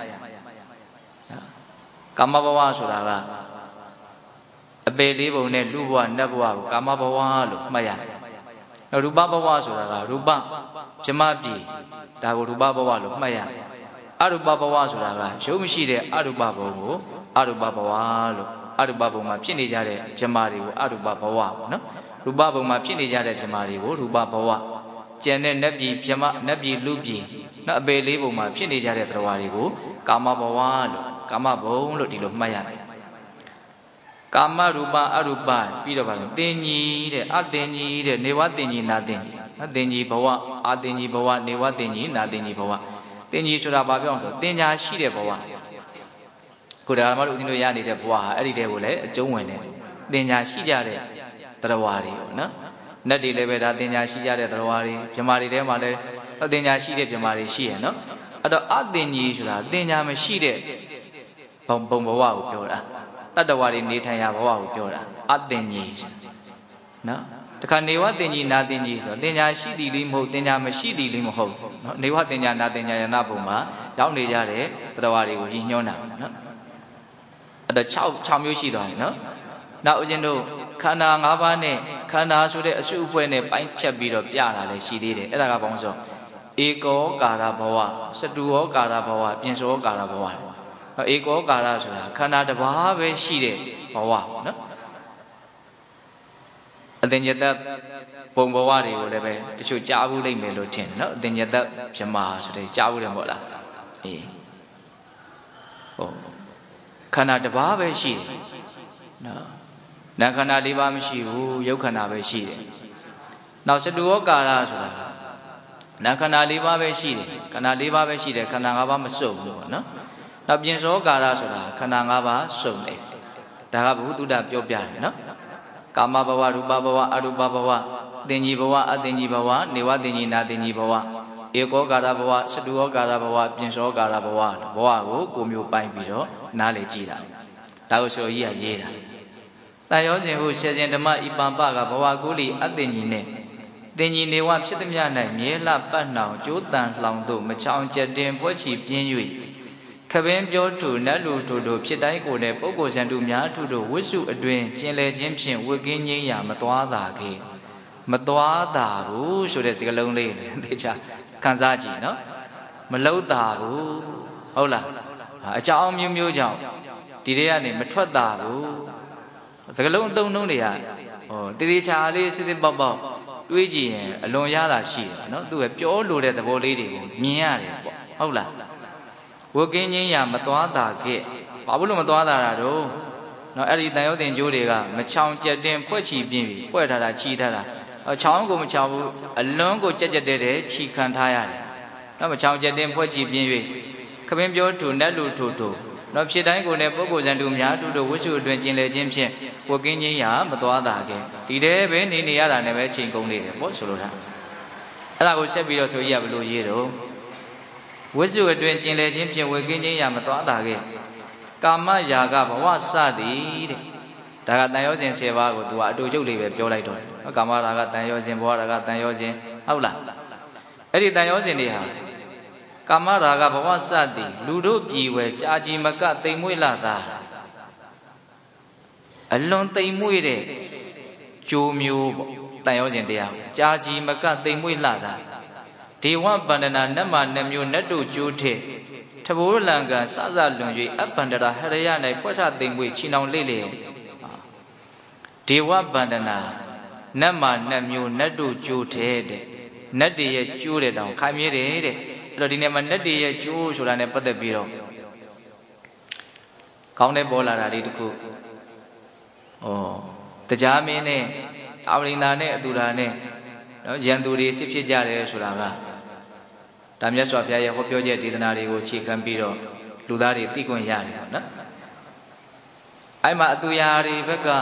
ကာမဘဝဆိုတာကအပေလေးပုံနဲ့လူဘဝနတ်ဘဝကိုကာမဘဝလို့မှတ်ရရူပဘဝဆိုတာကရူပဗြဟ္မပြည်ဒါကိုရူပဘဝလို့မှတ်ရအရူပဘဝဆိုတာကရုပ်မရှိတဲ့အရူပဘုံကိုအရူပဘဝလို့အရူပဘုံမှာဖြစ်နေကြတဲ့ဗြဟ္မာတွေကိုအရူပဘဝပေါ့နော်ရူပဘုံမှာဖြစ်နေကြတဲ့ဗြဟ္မာတွေကိုရူပဘဝကျန်တဲ့နတ်ပြည်ဗြဟ္မာနတ်ပြည်လူပြည်နော်အပေလေးဘုံမှာဖြစ်နေကြတဲ့တရားတွေကိုကာမဘဝလို့ကာမဘုံလို့ဒီလိုမှတ်ရတယ်ကာမရူပအရူပပြီးတော့ဗာလို့တင်ကြီးတဲ့အတင်ကြီးတဲ့နေဝတင်ကြီးနာတင်ကြီးနော်တင်ကြီးဘဝအတင်ကြီးဘဝနေဝတင်ကြီးနာတင်ကြီးဘဝတင်ကြီးဆိုတာဘာပြောအောင်ဆိုတင်ညာရှိတဲ့ဘဝခုဒါမှတို့ဦးဇင်းတို့ရနေတဲ့ဘဝဟာအဲ့ဒီတဲကိုလည်းအကျုံးဝင်တယ်တင်ညာရှိကြတဲ့တရားဝါတွေပေါ့နော်နတ်တွေလည်းပဲဒါတင်ညာရှိကြတဲ့တရားဝါတွေဗြဟ္မာတွေထဲမှာလည်းတင်ညာရှိတဲ့ဗြဟ္မာတွေရှိရနော်အဲ့တော့အတင်ကြီးဆိုတာတင်ညာမရှိတဲ့ဘုံဘဝကိုပြောတာတတ္တဝါတွေနေထိုင်ရာဘဝကိုပြောတာအတင်ကြီးနော်တခါနေဝတင်ကြီးနာတင်ကြီးဆိုတင်ညာရှိသည်လေးမဟုတ်တင်ညာမရှိသည်လေးမဟုတ်နော်နေဝတင်ညာနာတင်ညာယနာဘုံမှာရောက်နေကြတဲ့တတ္တဝါတွေကိုရည်ညွှန်းတာနော်အဲ့တော့6မျိုးရှိသွားပြီနော်နောက်ဦးဇင်းတို့ခန္ဓာ၅ပါးနဲ့ခန္ဓာဆိုတဲ့အစုအဖွဲ့နဲ့ပိုင်းဖြတ်ပြီးတော့ပြတာလည်းရှိသေးတယ်အဲ့ဒါကဘာလို့ဆိုဧကောကာရဘဝစတုဩကာရဘဝပြင်စောကာရဘဝဧကောကာရဆိုတာခန္ဓာတစ်ပါးပဲရှိတဲ့ဘဝနော်အတင်ညတပုံဘဝတွေကိုလည်းပဲတချို့ကြားဘူးလိမ့်မယ်လို့ထင်တယ်နော်အတင်ညတဗြဟ္မာဆိုတဲ့ကြားဘူးတယ်မဟုတ်လားအေးဟုတ်ခန္ဓာတစ်ပါးပဲရှိတယ်နော်နာခန္ဓာ၄ပါးမရှိဘူးယုတ်ခန္ဓာပဲရှိတယ်နောက်စတုဩကာရဆိုတာနာခန္ဓာ၄ပါးပဲရှိတယ်ခန္ဓာ၄ပါးပဲရှိတယ်ခန္ဓာ၅ပါးမစုံဘူးပေါ့နော်နောက်ပြင်စောကာရဆိုတာခန္ဓာ၅ပါးစုံတယ်ဒါကဘုသူတ္တပြောပြတယ်နော်ကာမဘဝရူပဘဝအရူပဘဝတင်ကြီးဘဝအတင်ကြီးဘဝနေဝတင်ကြီးနာတင်ကြီးဘဝဧကောကာရဘဝစတုဩကာရဘဝပြင်စောကာရဘဝဘဝကိုကိုမျိုးပိုင်းပြီးတော့နားလေကြည့်တာဒါကိုဆိုကြီးကရေးတာတန်ရောစဉ်ဟုဆယ်စဉ်ဓမ္မဤပံပကဘဝကူလီအတင်ကြီးနဲ့တင်ကြီးနေဝဖြစ်သည်များ၌မြဲလှပတ်နှောင်ကျိုးတန်လှောင်တို့မချောင်ကျက်တင်ပွဲချီပြင်း၍ခပင်းပြောသူနတ်လူတို့ဖြစ်တိုင်းကိုယ်နဲ့ပုဂ္ဂိုလ်ဇံတို့များသူတို့ဝိစုအတွင်ကျင်လည်ခြင်းဖြင့်ဝကင်းငြိမ်းရာမသွားတာခဲ့မသွားတာဘူးဆိုတဲ့စကားလုံးလေးသေချာခန်းစားကြည့်နော်မလှုပ်တာဘူးဟုတ်လားအကြောင်းမျိုးမျိုးကြောင့်ဒီတွေကနေမထွက်တာဘူးစကလုံးအသုံးနှုန်းတွေကဟောတည်တည်ချာလေးစစ်စစ်ပေါက်ပေါက်တွေးကြည့်ရင်အလွန်ရတာရှိတယ်နော်သူကပြောလို့တဲ့သဘောလေးတွေကိုမြင်ရတယ်ပေါ့ဟုတ်လားဝတ်ကင်းခြင်းရမသွားတာခဲ့ဘာလို့မသွားတာတော့နော်အဲ့ဒီတန်ရုံးတင်ကျိုးတွေကမချောင်ကြက်တင်ဖွဲ့ချီပြင်းပြီးဖွဲ့ထားတာချီထားတာချောင်းကိုမချောင်ဘူးအလွန်ကိုကြက်ကြက်တဲ့ချီခံထားရတယ်နော်မချောင်ကြက်တင်ဖွဲ့ချီပြင်း၍ခပင်းပြောထူနတ်လူထူထူနော်ဖြစ်တိုင်းကိုလည်းပုဂ္ဂိုလ်ဇန်တူများတူတို့ဝိစုအတွင်ကျင်လေခြင်းဖြင့်ဝတ်ကင်းခြင်းရမသွားတာခဲ့ဒီတည်းပဲနေရတာနဲ့ပဲချိန်ကုန်နေတယ်ပေါ့ဆိုလိုတာအဲ့ဒါကိုဆက်ပြီးတော့ဆိုရဘလို့ရေးတော့ဝိစုအတွင်ကျင်လေခြင်းဖြင့်ဝတ်ကင်းခြင်းရမသွားတာခဲ့ကာမရာဂဘဝစသည်တဲ့ဒါကတန်ရောစဉ်10ပါးကိုသူကအတူချုပ်လေးပဲပြောလိုက်တော့ကာမရာဂတန်ရောစဉ်ဘဝရာဂတန်ရောစဉ်ဟုတ်လားအဲ့ဒီတန်ရောစဉ်တွေဟာကာမရာဂဘဝစသည်လူတို့ပြည်ဝဲကြာကြီးမကတိမ်မွေ့လာတာအလွန်တိမ်မွေ့တဲ့ကြိုးမျိုးပေါ့တန်ရောစဉ်တရားကြာကြီးမကတိမ်မွေ့လာတာဒေဝဗန္ဒနာနတ်မနှမျိုးနတ်တို့ကျိုးထက်ထဘိုးလံကစစလွန်၍အပန္ဒရာဟရယ၌ဖွက်ထသိမ့်မွေချီနှောင်လေလေဒေဝဗန္ဒနာနတ်မနှမျိုးနတ်တို့ကျိုးထဲတဲ့နတ်တည်းရဲ့ကျိုးတဲ့တောင်ခိုင်မြဲတယ်တဲ့အဲ့တော့ဒီနေ့မှာနတ်တည်းရဲ့ကျိုးဆိုတာနဲ့ပတ်သက်ပြီးတော့ကောင်းတဲ့ပေါ်လာတာလေးတစ်ခုတရားမင်းနဲ့အာဝရိန္ဒာနဲ့အတူတာနဲ့နော်ရန်သူတွေစစ်ဖြစ်ကြတယ်ဆိုတာကဒါမြတ်စွာဘုရားရဲ့ဟောပြောချက်ဒေသနာတွေကိုခြေခံပြီးတော့လူသားတွေသိခွင့်ရတယ်ပေါ့နော်အဲ့မှာအတူရာတွေဘက်က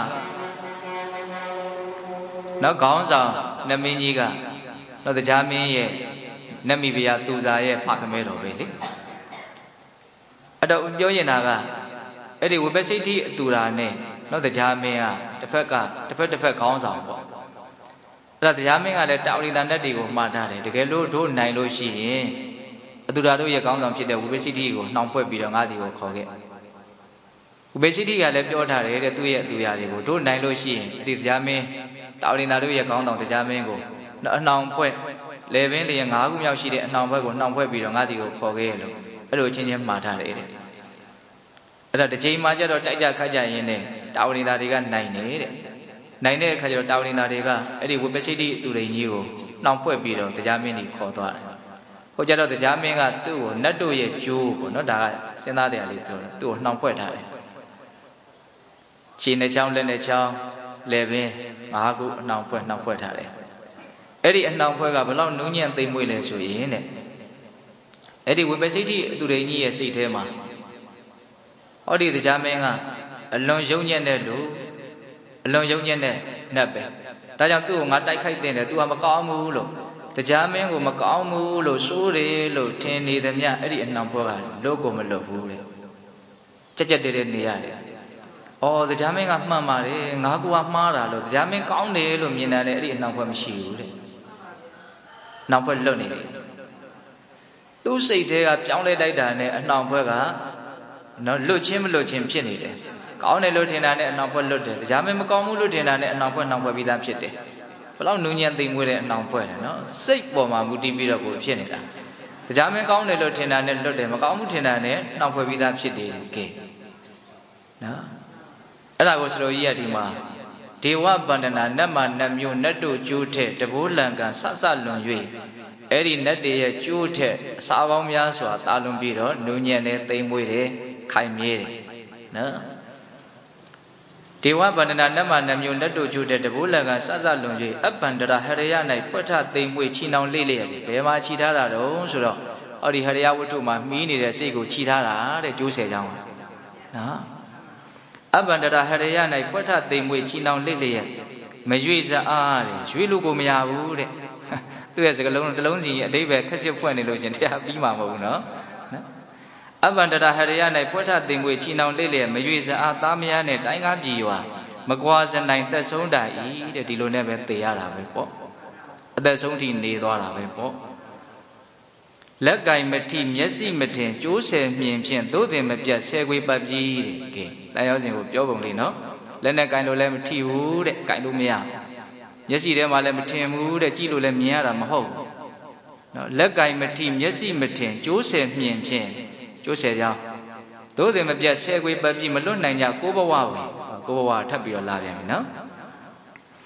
နော်ခေါင်းဆောင်နမင်းကြီးကနော်တရားမင်းရဲ့နတ်မိဖုရားသူစာရဲ့ဖခမဲတော်ပဲလေအဲ့တော့ပြောရင်တာကအဲ့ဒီဝိပဿိတိအတူရာနဲ့နော်တရားမင်းကတစ်ဖက်ခေါင်းဆောင်ပေါ့အဲ့ဒါတရားမင်းကလည်းတာဝရိန္ဒာနတ်တွေကိုမှားထားတယ်တကယ်လို့တို့နိုင်လို့ရှိရင်အတူတာတို့ရဲ့ကောင်းဆောင်ဖြစ်တဲ့ဝိပဿိတိကိုနှောင်ဖွဲ့ပြီးတော့ငါးစီကိုခေါ်ခဲ့ဝိပဿိတိကလည်းပြောထားတယ်တဲ့သူ့ရဲ့အတူရာတွေကိုတို့နိုင်လို့ရှိရင်ဒီတရားမင်းတာဝရိန္ဒာတို့ရဲ့ကောင်းဆောင်တရားမင်းကိုအနှောင်ဖွဲ့လေပင်လျက်၅ခုမြောက်ရှိတဲ့အနှောင်ဖွဲ့ကိုနှောင်ဖွဲ့ပြီးတော့ငါးစီကိုခေါ်ခဲ့လို့အဲ့လိုချင်းချင်းမှားထားတယ်တဲ့အဲ့ဒါတစ်ချိန်မှကျတော့တိုက်ကြခတ်ကြရင်းနဲ့တာဝရိန္ဒာတွေကနိုင်နေတဲ့နိုင်တဲ့အခါကျတော့တာဝရိန္ဒာတွေကအဲ့ဒီဝိပဿိတိသူရိန်ကြီးကိုနှောင်ဖွဲ့ပြီးတော့တရားမင်းကြီးခေါ်သွားတယ်ဟိုကျတော့တရားမင်းကသူ့ကိုနတ်တို့ရဲ့ကျိုးပေါ့နော်ဒါကစဉ်းစားတရားလေးပြောတယ်သူ့ကိုနှောင်ဖွဲ့ထားတယ်ခြေနဲ့ချောင်းလက်နဲ့ချောင်းလယ်ပင်၅ခုအနှောင်ဖွဲ့ထားတယ်အဲ့ဒီအနှောင်ဖွဲ့ကဘယ်လောက်နူးညံ့သိမ့်မွေ့လဲဆိုရင်တဲ့အဲ့ဒီဝိပဿိတိသူရိန်ကြီးရဲ့စိတ်ထဲမှာဟောဒီတရားမင်းကအလွန်ယုံညံ့တဲ့လူအလွန်ယုံညံ့တဲ့နတ်ပဲဒါကြောင့်သူ့ကိုငါတိုက်ခိုက်တဲ့သူကမကောင်းဘူးလို့တရားမင်းကိုမကောင်းဘူးလို့ဆိုးတယ်လို့ထင်နေသည်မြအဲ့ဒီအနှောင်ဖွဲ့ကလို့ကိုမလို့ဘူးတဲ့ကြက်ကြက်တဲနေရတယ်။အော်တရားမင်းကမှန်ပါတယ်ငါကမှားတာလို့တရားမင်းကောင်းတယ်လို့မြင်တယ်အဲ့ဒီအနှောင်ဖွဲ့မရှိဘူးတဲ့။နှောင်ဖွဲ့လွတ်နေတယ်။သူ့စိတ်ထဲကပြောင်းလဲလိုက်တာနဲ့အနှောင်ဖွဲ့ကနော်လွတ်ချင်းမလွတ်ချင်းဖြစ်နေတယ်။ကောင်းတယ်လို့ထင်တာနဲ့အနှောင်ဖွဲ့လွတ်တယ်တရားမင်းမကောင်းဘူးလို့ထင်တာနဲ့အနှောင်ဖွဲ့ပြီးသားဖြစ်တယ်ဘယ်လောက်နူးညံ့သိမ်မွေ့တဲ့အနှောင်ဖွဲ့တယ်နော်စိတ်ပေါ်မှာမူတည်ပြီးတော့ကိုဖြစ်နေတာတရားမင်းကောင်းတယ်လို့ထင်တာနဲ့လွတ်တယ်မကောင်းဘူးထင်တာနဲ့နှောင်ဖွဲ့ပြီးသားဖြစ်တယ်ကဲနော်အဲ့ဒါကိုစလိုကြီးကဒီမှာဒေဝဗန္ဒနာနတ်မနတ်မျိုးနတ်တို့ကျိုးထက်တဘိုးလံကဆဆလွန်၍အဲ့ဒီနတ်တွေရဲ့ကျိုးထက်အစာပေါင်းများစွာတာလွန်ပြီးတော့နူးညံ့တဲ့သိမ်မွေ့တယ်ခိုင်မြဲတယ်နော်ဒေဝဗန္ဒနာနတ်မနတ်မျိုးလက်တို့ကျိုးတဲ့တဘိုးလက်ကစစလွန်၍အပန္ဒရာဟရယ၌ဖွက်ထသိမ့်မွေချီနှောင်လေးလျက်ဘယ်မှာချီထားတာတော့ဆိုတော့အော်ဒီဟရယဝတ္ထုမှာမီးနေတဲ့စိတ်ကိုချီထားတာတဲ့ကျိုးဆယ်ချောင်းနော်အပန္ဒရာဟရယ၌ဖွက်ထသိမ့်မွေချီနှောင်လေးလျက်မရွေ့စအားတဲ့ရွေ့လို့ကိုမရဘူးတဲ့သူ့ရဲ့စကလုံးတစ်လုံးစီအတိပ္ပယ်ခက်စစ်ဖွက်နေလို့ရှင်တရားပြီးမှာမဟုတ်ဘူးနော်အပန္ဒရာဟရယ၌ဖွက်ထသိမ့်မွေချီနှောင်လေးလျက်မရွေ့စအားသားမယားနဲ့တိုင်းကားပြည်ရွာမကွာစနိုင်သက်ဆုံးတာဤတဲ့ဒီလိုနဲ့ပဲသိရတာပဲပေါ့အသက်ဆုံးထိနေသွားတာပဲပေါ့လက်ကင်မထိမျက်စိမထင်ကျိုးဆယ်မြင်ဖြင့်သို့တင်မပြတ်ဆဲခွေပတ်ပြီးတဲ့ကဲတန်ရောက်စဉ်ကိုပြောပုံလေးနော်လက်နဲ့ကင်လို့လည်းမထိဘူးတဲ့ကင်လို့မရမျက်စိထဲမှာလည်းမထင်ဘူးတဲ့ကြည့်လို့လည်းမြင်ရတာမဟုတ်ဘူးနော်လက်ကင်မထိမျက်စိမထင်ကျိုးဆယ်မြင်ဖြင့်ကျိုးဆယ်ကြောင်းသို့တင်မပြတ်ဆဲခွေပတ်ပြီးမလွတ်နိုင်ကြကိုဘဝဝင်ကိုဘဝထပ်ပြီးတော့လာပြန်ပြီနော်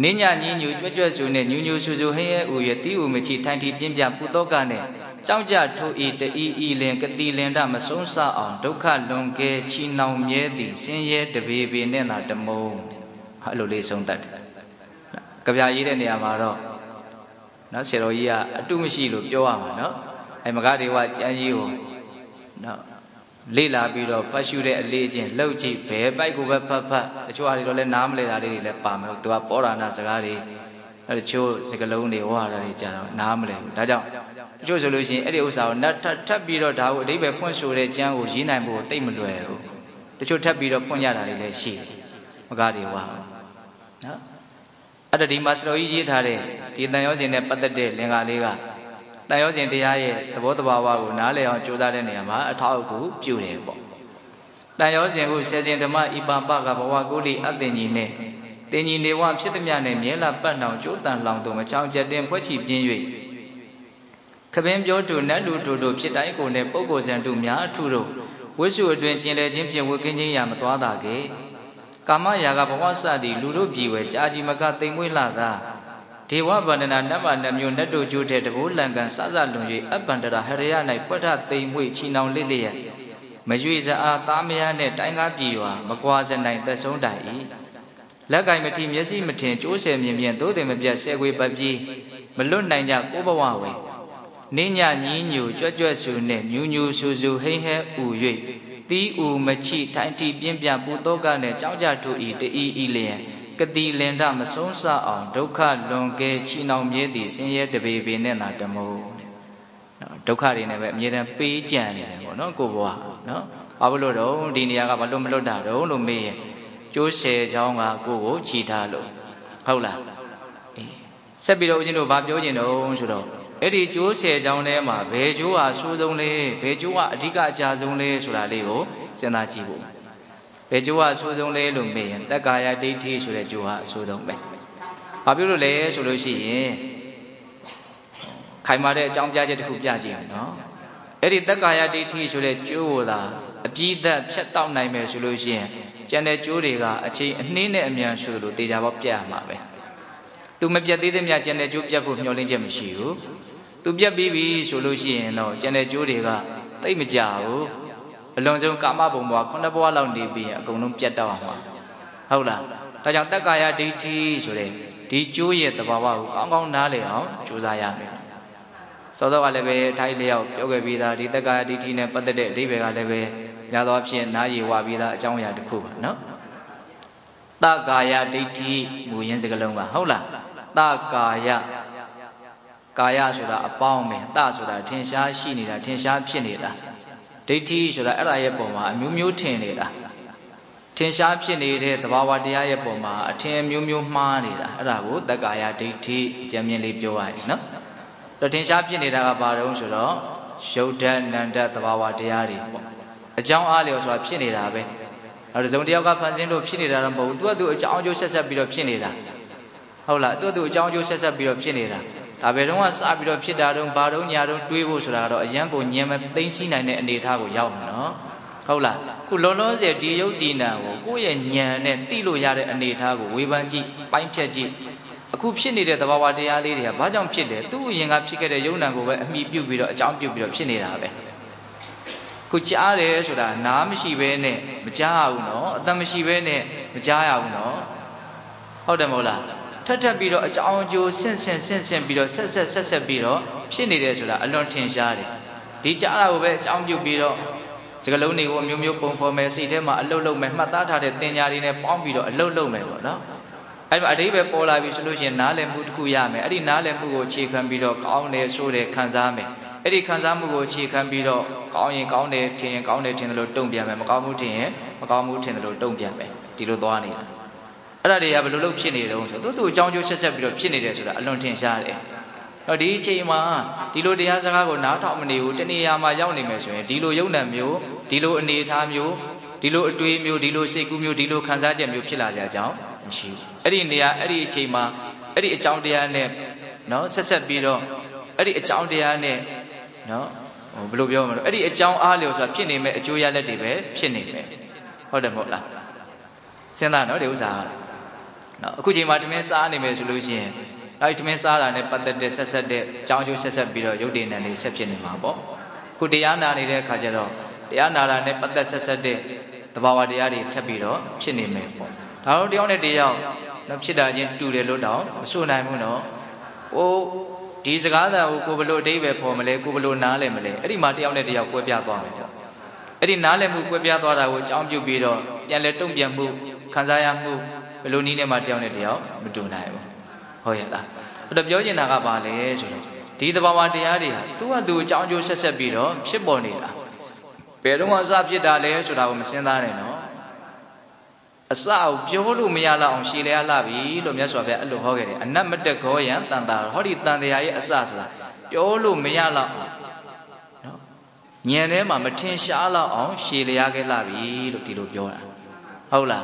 Ninya Ninu, Jwajune, Nunu Suzu, Hey, Uyati, Umichi, Tanti Pimbia, Putokane, Chauja to eat the Elin, Katilenda, Masonsa on, Doka, Longe, China, Miedi, Senye, the baby, Nena, the moon. Hello, listen that. Kavia Eden Yamaro. No, Seroia, Atumishi, Joama, no? I'm a gadi watch and you. No. Lila Biro, Pashure, Legion, Logi, Pay, Baikuba Papa, the Chuari Namle, the Pam, to a Pora Nasagari, the Chu, Sigalone, Water, Namle, Dada. Joe solution, Ediosa, not Tabiro, Dow, they were Ponsure, Jango, Ginamo, Tamuel. The Chu Tabiro Ponyara, she, Magadi, wow. At the Dimasro Ijitare, did Nios in a Patate, Lenga Lega. Nios in the Aye, the Botabawa, Nale on Jodanema, a Tauku, beautiful. Nios who says in the Ma Ibamba, Waguli, Adenine. Then you need one Chitamian and Yella, but now Jodan Long to Machau Jadim, Pochi Pinui. Kabem Jo to Nadu to do Chitaiko, Nepogos and Dumia Turo, which you were doing Chile, working in Yamatwada. Kama Yagapawasadi, Lurubi, which Ajimaka Timulada. Tiwa Banana Nama Namu Nadu Jute, the Woodlangan Saza Lungi, Abandara Hariana, Pota, Timu, China Lilia. Majuiza Tamia, Tanga Piwa, Makwas and Night, the Sondai. Lagai Matim Yasi Matin, Joseph Yamian, though they may be a segue baby, Malone Nanya, Obawawe. Ninya Ninu, Judge Sune, Nunu Suzu, Hey, Uye. Ti Machi, Tanti Bimbia, Putogane, Chauja to eat the Elian, Kati Lenda, Masonsa on, Doka, Longe, Chino Miedi, Senior the baby, Nena, the moon. Dokari never made a page, no go, no? Abolo, Dinia, Balumloda, no me. Jose, Jonga, go, Chitalo. Hola. Sabilo, you know, Babio, you know, Sudo. Eddie Jose, Jonema, Bejua, Suzone, Bejua, Diga Jazone, Sulaleo, Senachibu. Bejua, Suzone, Lume, the Gaya deity, Surajua, Sudome. Babilo lay, Sulusi, Kaimare, Jamjaja, Kujaji, no? Eddie, the Gaya deity, Surajula, a G that shut down nightmare solution. Janet Judiga, a chi, Nina and Yansulu, the Javapia Mabe. To make them Janet Jupia put your legend shoe. To be a baby solution, no, Janet Judiga, take me Jao. Alonso Kamabuma, Condabua Londi, a Gonum Jetta. Hola, Tajantagaya DT, Sure, D. Juliet, the Baba, Kong Naleo, Josiah. So though I leve, Tailio, Yoga Vida, the Gaya DT, but the day, David Aleve. Yellow option, Nayi Wabida, Jonia the Kuba, no? Da Gaya DT, Muyensigaloma, hola. Da Gaya should have a bomb, that's what I Tinsha, Shinida, Tinsha Pinida. DT should have Ayaboma, Mumu Tinida. Tinsha Pinida, the Bawa de Ayaboma, a Tim Mumu Manida, Ragu, the Gaya DT, Jamili Joy, no? The Tinsha Pinida about show that and that the Bawa de Ari. A John Ali was a Pinida. A Zondia Panzino Pinida, but do a John Joseph bit of Pinida. Hola, do a John Joseph bit of Pinida. I bet once I bit of Pidadum, Baron, Yadon, Duivos, a young Yama, Daisy, and the Tago Yaw, no? Hola, Kulonos, a Dio Dina, Goy and Yan, and Tilo Yada and the Tago, Wibanji, Pinechaji. A coop Pinida, the Bawadia lady, a Bajam Pinida, 2 young up chicken, a Yonago, and me with a jump bit of Pinida. Kuchare should have Namishi Vene, Majau, no, Damishi Vene, Majau, no. How the Mola? Tata Biro, a Jojo, Sense and Biro, Sessa Biro, Shinida should have alone Tinshari. Dijara over Jambu Biro, Sigaloni, Mumu for Messi, a low Mata, the Tinyari in a palm biro, a low member, no? I'm a river polar solution, Nalem Kuyame, Adi Nalem Mugo, Chicken Biro, Kaune, Sode, Kanzame. Eddie Kanzamu, Chicken Biro, Kaune, Tin, Kaune, Tinlo, don't be a Makamu Tin, Makamu Tinlo, don't be a Tiloani. Other day have a little pinny also. Don't do John Joseph Biro Pinny, alone Tin Shari. No, DJ Ma, Dilo de Azago, not how many, Teniama Yoni measure, Dilo Yonamu, Dilo and the Tamu, Dilo Duimu, Dilo Segumu, Dilo Kanzaja, Mupilaja, John. Eddie Nia, Eddie Chima, Eddie John Diane, no, Sessa Biro, Eddie John Diane. No, Blue Eddie, a John Alios of Pinny, Julia Lady, Pinny. Hold the Mola. Send that, no, those are အခုချိန်မှာသမင်းစားနေမယ်ဆိုလို့ရှိရင်အဲ့သမင်းစားတာနဲ့ပတ်သက်တဲ့ဆက်ဆက်တဲ့ကြောင်းကျိုးဆက်ဆက်ပြီးတော့ရုပ်တည်နေနေဆက်ဖြစ်နေမှာပေါ့ခုတရားနာနေတဲ့အခါကျတော့တရားနာတာနဲ့ပတ်သက်ဆက်ဆက်တဲ့သဘာဝတရားတွေထပ်ပြီးတော့ဖြစ်နေမယ်ပေါ့ဒါတော့တယောက်နဲ့တယောက်ဖြစ်တာချင်းတူတယ်လို့တော့မဆိုနိုင်ဘူးနော်ဟိုဒီစကားသံကိုကိုဘလို့အတိပဲပေါ်မလဲကိုဘလို့နားလဲမလဲအဲ့ဒီမှာတယောက်နဲ့တယောက်ကွဲပြားသွားမယ်ပေါ့အဲ့ဒီနားလဲမှုကွဲပြားသွားတာကိုအကြောင်းပြုပြီးတော့ပြန်လဲတုံ့ပြန်မှုခံစားရမှုဘလို့နည်းနဲ့မှတယောက်နဲ့တယောက်မတူနိုင်ဘူးဟုတ်ရဲ့လားအဲ့တော့ပြောချင်တာကဘာလဲဆိုတော့ဒီသဘာဝတရားတွေဟာသူ့ဟာသူအကြောင်းကျိုးဆက်ဆက်ပြီးတော့ဖြစ်ပေါ်နေတာဘယ်တော့မှအစဖြစ်တာလဲဆိုတာကိုမစဉ်းစားနဲ့နော်အစကိုပြောလို့မရလောက်အောင်ရှည်လဲရလာပြီလို့မြတ်စွာဘုရားအဲ့လိုဟောခဲ့တယ်အနတ်မတက်ခောယံတန်တာဟောဒီတန်တရားရဲ့အစဆိုတာပြောလို့မရလောက်အောင်နော်ဉာဏ်ထဲမှာမထင်ရှားလောက်အောင်ရှည်လျားခဲ့လာပြီလို့ဒီလိုပြောတာဟုတ်လား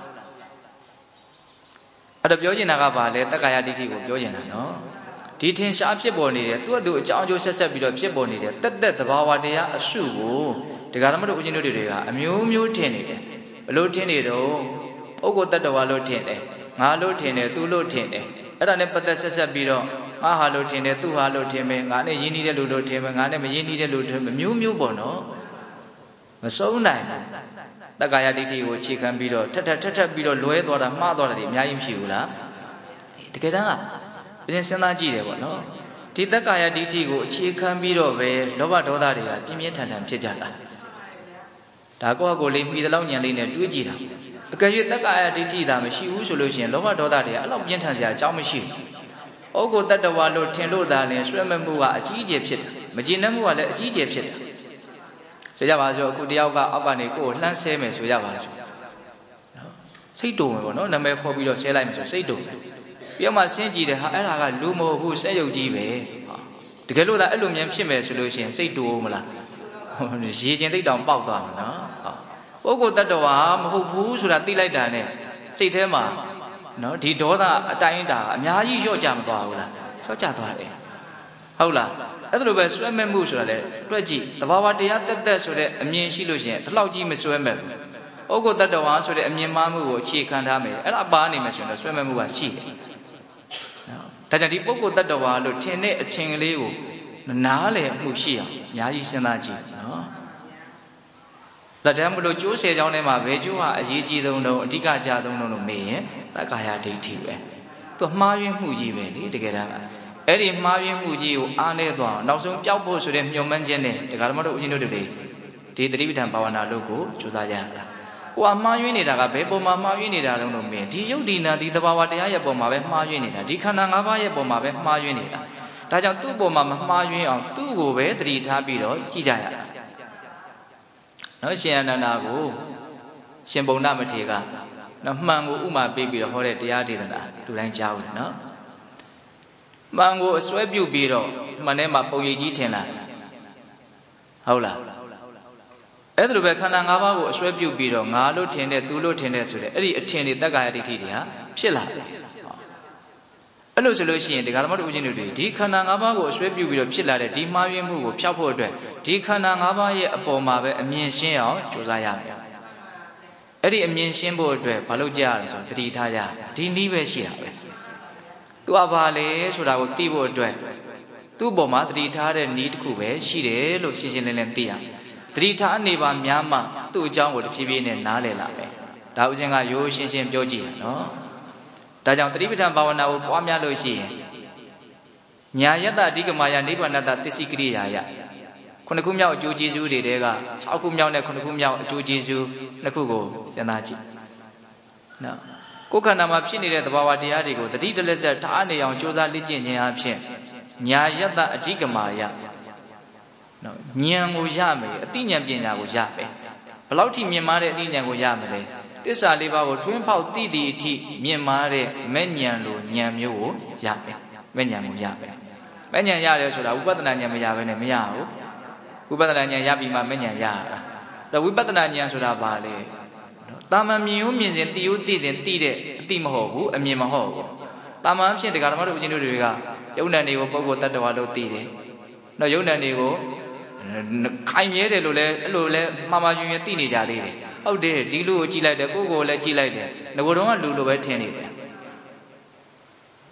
အဲ့တော့ပြောချင်တာကဘာလဲတက္ကာယဒိဋ္ဌိကိုပြောချင်တာနော်ဒီထင်ရှားဖြစ်ပေါ်နေတဲ့သူ့အတူအကြောင်းအကျိုးဆက်ဆက်ပြီးတော့ဖြစ်ပေါ်နေတဲ့တက်တက်သဘာဝတရားအစုကိုဒကာဓမ္မတို့ဦးဇင်းတို့တွေကအမျိုးမျိုးထင်နေတယ်ဘလို့ထင်နေတော့ပုဂ္ဂိုလ်တ attva လို့ထင်တယ်ငါလို့ထင်တယ်သူလို့ထင်တယ်အဲ့ဒါနဲ့ပတ်သက်ဆက်ဆက်ပြီးတော့ငါဟာလို့ထင်တယ်သူဟာလို့ထင်မယ်ငါနဲ့ယဉ်နေတဲ့လူလို့ထင်မယ်ငါနဲ့မယဉ်နေတဲ့လူထင်မယ်မျိုးမျိုးပေါ့နော်မဆုံးနိုင်ဘူးတက္ကာယဒိဋ္ဌိကိုအခြေခံပြီးတော့ထက်ပြီးတော့လွဲသွားတာမှားသွားတာတွေအများကြီးမရှိဘူးလားတကယ်တမ်းကပြင်စဉ်းစားကြည့်တယ်ပေါ့နော်ဒီတက္ကာယဒိဋ္ဌိကိုအခြေခံပြီးတော့ပဲလောဘဒေါသတွေကပြင်းပြင်းထန်ထန်ဖြစ်ကြတာဒါကိုယ့်ကိုယ်လေးမိသလောက်ညံလေးနဲ့တွေးကြည့်တာအကယ်၍တက္ကာယဒိဋ္ဌိသာမရှိဘူးဆိုလို့ရှိရင်လောဘဒေါသတွေကအဲ့လောက်ပြင်းထန်စရာအကြောင်းမရှိဘူးပုဂ္ဂိုလ်တ attva လို့ထင်လို့သာလျှင်ဆွဲမဲ့မှုကအကြီးအကျယ်ဖြစ်တယ်မကျေနပ်မှုကလည်းအကြီးအကျယ်ဖြစ်တယ်ဆိုကြပါစို့အခုတယောက်ကအောက်ကနေကိုယ်ကိုလှမ်းဆဲမယ်ဆိုကြပါစို့နော်စိတ်တုံမယ်ပေါ့နော်နာမည်ခေါ်ပြီးတော့ဆဲလိုက်မယ်ဆိုစိတ်တုံမယ်ပြီးတော့မှဆင်းကြည့်တယ်ဟာအဲ့ဒါကလူမဟုတ်ဘူးစက်ရုပ်ကြီးပဲတကယ်လို့သာအဲ့လိုမြန်ဖြစ်မယ်ဆိုလို့ရှိရင်စိတ်တူအောင်မလားရေကျင်သိတောင်ပေါက်သွားမှာနော်ပုဂ္ဂိုလ်တ attva မဟုတ်ဘူးဆိုတာသိလိုက်တာနဲ့စိတ်ထဲမှာနော်ဒီဒေါသအတိုင်းတာအများကြီးလျော့ကြမသွားဘူးလားလျော့ကြသွားတယ်ဟုတ်လားအဲ့လိုပဲဆွဲမဲ့မှုဆိုတာလေတွက်ကြည့်တဘာဝတရားတက်တက်ဆိုတဲ့အမြင်ရှိလို့ရှိရင်ဒီလောက်ကြီးမဆွဲမဲ့ဘူးပုဂ္ဂိုလ်တ attva ဆိုတဲ့အမြင်မှားမှုကိုအခြေခံထားမယ်အဲ့ဒါပါနေမယ်ဆိုရင်ဆွဲမဲ့မှုကရှိတယ်ဒါကြောင့်ဒီပုဂ္ဂိုလ်တ attva လို့ထင်တဲ့အထင်ကလေးကိုနားလည်မှုရှိအောင်အများကြီးစဉ်းစားကြည့်နော်ဒါတည်းမလို့ကျိုးဆယ်ချောင်းထဲမှာဘယ်ကျိုးဟာအရေးကြီးဆုံးတော့အဓိကကြဆုံးတော့လို့မေးရင်တက္ကာယဒိဋ္ဌိပဲသူမှားယွင်းမှုကြီးပဲလေတကယ်တမ်းအဲ့ဒီမှားယွင်းမှုကြီးကိုအားနေသွားနောက်ဆုံးပျောက်ဖို့ဆိုတဲ့မျှော်မှန်းခြင်းနဲ့ဒကာဓမ္မတို့ဦးဇင်းတို့တွေဒီသတိပဋ္ဌာန်ဘာဝနာလို့ကိုကြိုးစားကြရတာကိုကမှားယွင်းနေတာကဘယ်ပုံမှာမှားယွင်းနေတာတော့လို့မေးဒီယုတ်ဒီနာဒီသဘာဝတရားရဲ့ပုံမှာပဲမှားယွင်းနေတာဒီခန္ဓာ၅ပါးရဲ့ပုံမှာပဲမှားယွင်းနေတာဒါကြောင့်သူ့ပုံမှာမမှားယွင်းအောင်သူ့ကိုပဲသတိထားပြီးတော့ကြည့်ကြရတာနော်ရှင်အနန္ဒာကိုရှင်ဘုံနမထေရကနော်မှန်ကိုဥမာပေးပြီးတော့ဟောတဲ့တရားဒေသနာလူတိုင်းကြားဦးနော်မှန်ကိုအစွဲပြုတ်ပြီးတော့မှန်ထဲမှာပုံရိပ်ကြီးထင်လာဟုတ်လားအဲ့ဒါလိုပဲခန္ဓာ၅ပါးကိုအစွဲပြုတ်ပြီးတော့ငါလို့ထင်တဲ့သူလို့ထင်တဲ့ဆိုတဲ့အဲ့ဒီအထင်တွေတက္ကာယဒိဋ္ဌိတွေဟာဖြစ်လာတယ်အဲ့လိုဆိုလို့ရှိရင်ဒီကာလမတို့ဦးဇင်းတို့တွေဒီခန္ဓာ၅ပါးကိုအစွဲပြုတ်ပြီးတော့ဖြစ်လာတဲ့ဒီမှားယွင်းမှုကိုဖျောက်ဖို့အတွက်ဒီခန္ဓာ၅ပါးရဲ့အပေါ်မှာပဲအမြင်ရှင်းအောင်ကြိုးစားရမယ်အဲ့ဒီအမြင်ရှင်းဖို့အတွက်ဘာလို့ကြရလဲဆိုတော့တတိထားကြဒီနည်းပဲရှိတာပဲသူကဘာလဲဆိုတာကိုသိဖို့အတွက်သူ့ပေါ်မှာတတိထားတဲ့နည်းတစ်ခုပဲရှိတယ်လို့ရှင်းရှင်းလင်းလင်းသိရတတိထားနေပါများမှသူ့အကြောင်းကိုတဖြည်းဖြည်းနဲ့နားလည်လာမယ်ဒါဦးဇင်းကရိုးရှင်းရှင်းပြောကြည့်တာနော်ဒါကြောင့်သတိပဋ္ဌာန်ဘာဝနာကိုပွားများလို့ရှိရင်ညာယတ္တအဓိကမာယနိဗ္ဗာန်တသစ္စည်းကရိယာယခုနှစ်ခုမြောက်အကျိုးကျေးဇူးတွေတဲက6ခုမြောက်နဲ့ခုနှစ်ခုမြောက်အကျိုးကျေးဇူးနှစ်ခုကိုစဉ်းစားကြည့်နော်ကိုယ်ခန္ဓာမှာဖြစ်နေတဲ့သဘာဝတရားတွေကိုတတိတလက်ဆက်ထားနေအောင်ကြိုးစားလေ့ကျင့်ခြင်းအပြင်ညာယတ္တအဓိကမာယနော်ဉာဏ်ကိုရမယ်အသိဉာဏ်ပညာကိုရမယ်ဘယ်လောက်ထိမြင်မာတဲ့အသိဉာဏ်ကိုရမယ်လဲသစ္စာလေးပါးကိုထွန်းဖောက်သိသည့်အထိမြင်မာတဲ့မဲ့ဉာဏ်လိုဉာဏ်မျိုးကိုရမယ်မဲ့ဉာဏ်ကိုရမယ်မဲ့ဉာဏ်ရတယ်ဆိုတာဝိပဿနာဉာဏ်မရဘဲနဲ့မရဘူးဝိပဿနာဉာဏ်ရပြီးမှမဲ့ဉာဏ်ရတာဒါဝိပဿနာဉာဏ်ဆိုတာဘာလဲတာမန်မြင်ဦးမြင်စဉ်သိဦးသိတဲ့သိတဲ့အသိမဟုတ်ဘူးအမြင်မဟုတ်ဘူးတာမန်အဖြစ်ဒကာဓမ္မတို့ဦးဇင်းတို့တွေကယုံ nant တွေကိုပုဂ္ဂိုလ်တ attva လို့သိတယ်နော်ယုံ nant တွေကိုခိုင်မြဲတယ်လို့လည်းအဲ့လိုလဲမှားမှားယွင်းယွင်းသိနေကြသေးတယ်ဟုတ်တယ်ဒီလူကိုကြည့်လိုက်တယ်ကိုယ်ကိုလည်းကြည့်လိုက်တယ်ငကိုယ်တော့ကလူလိုပဲထင်နေတယ်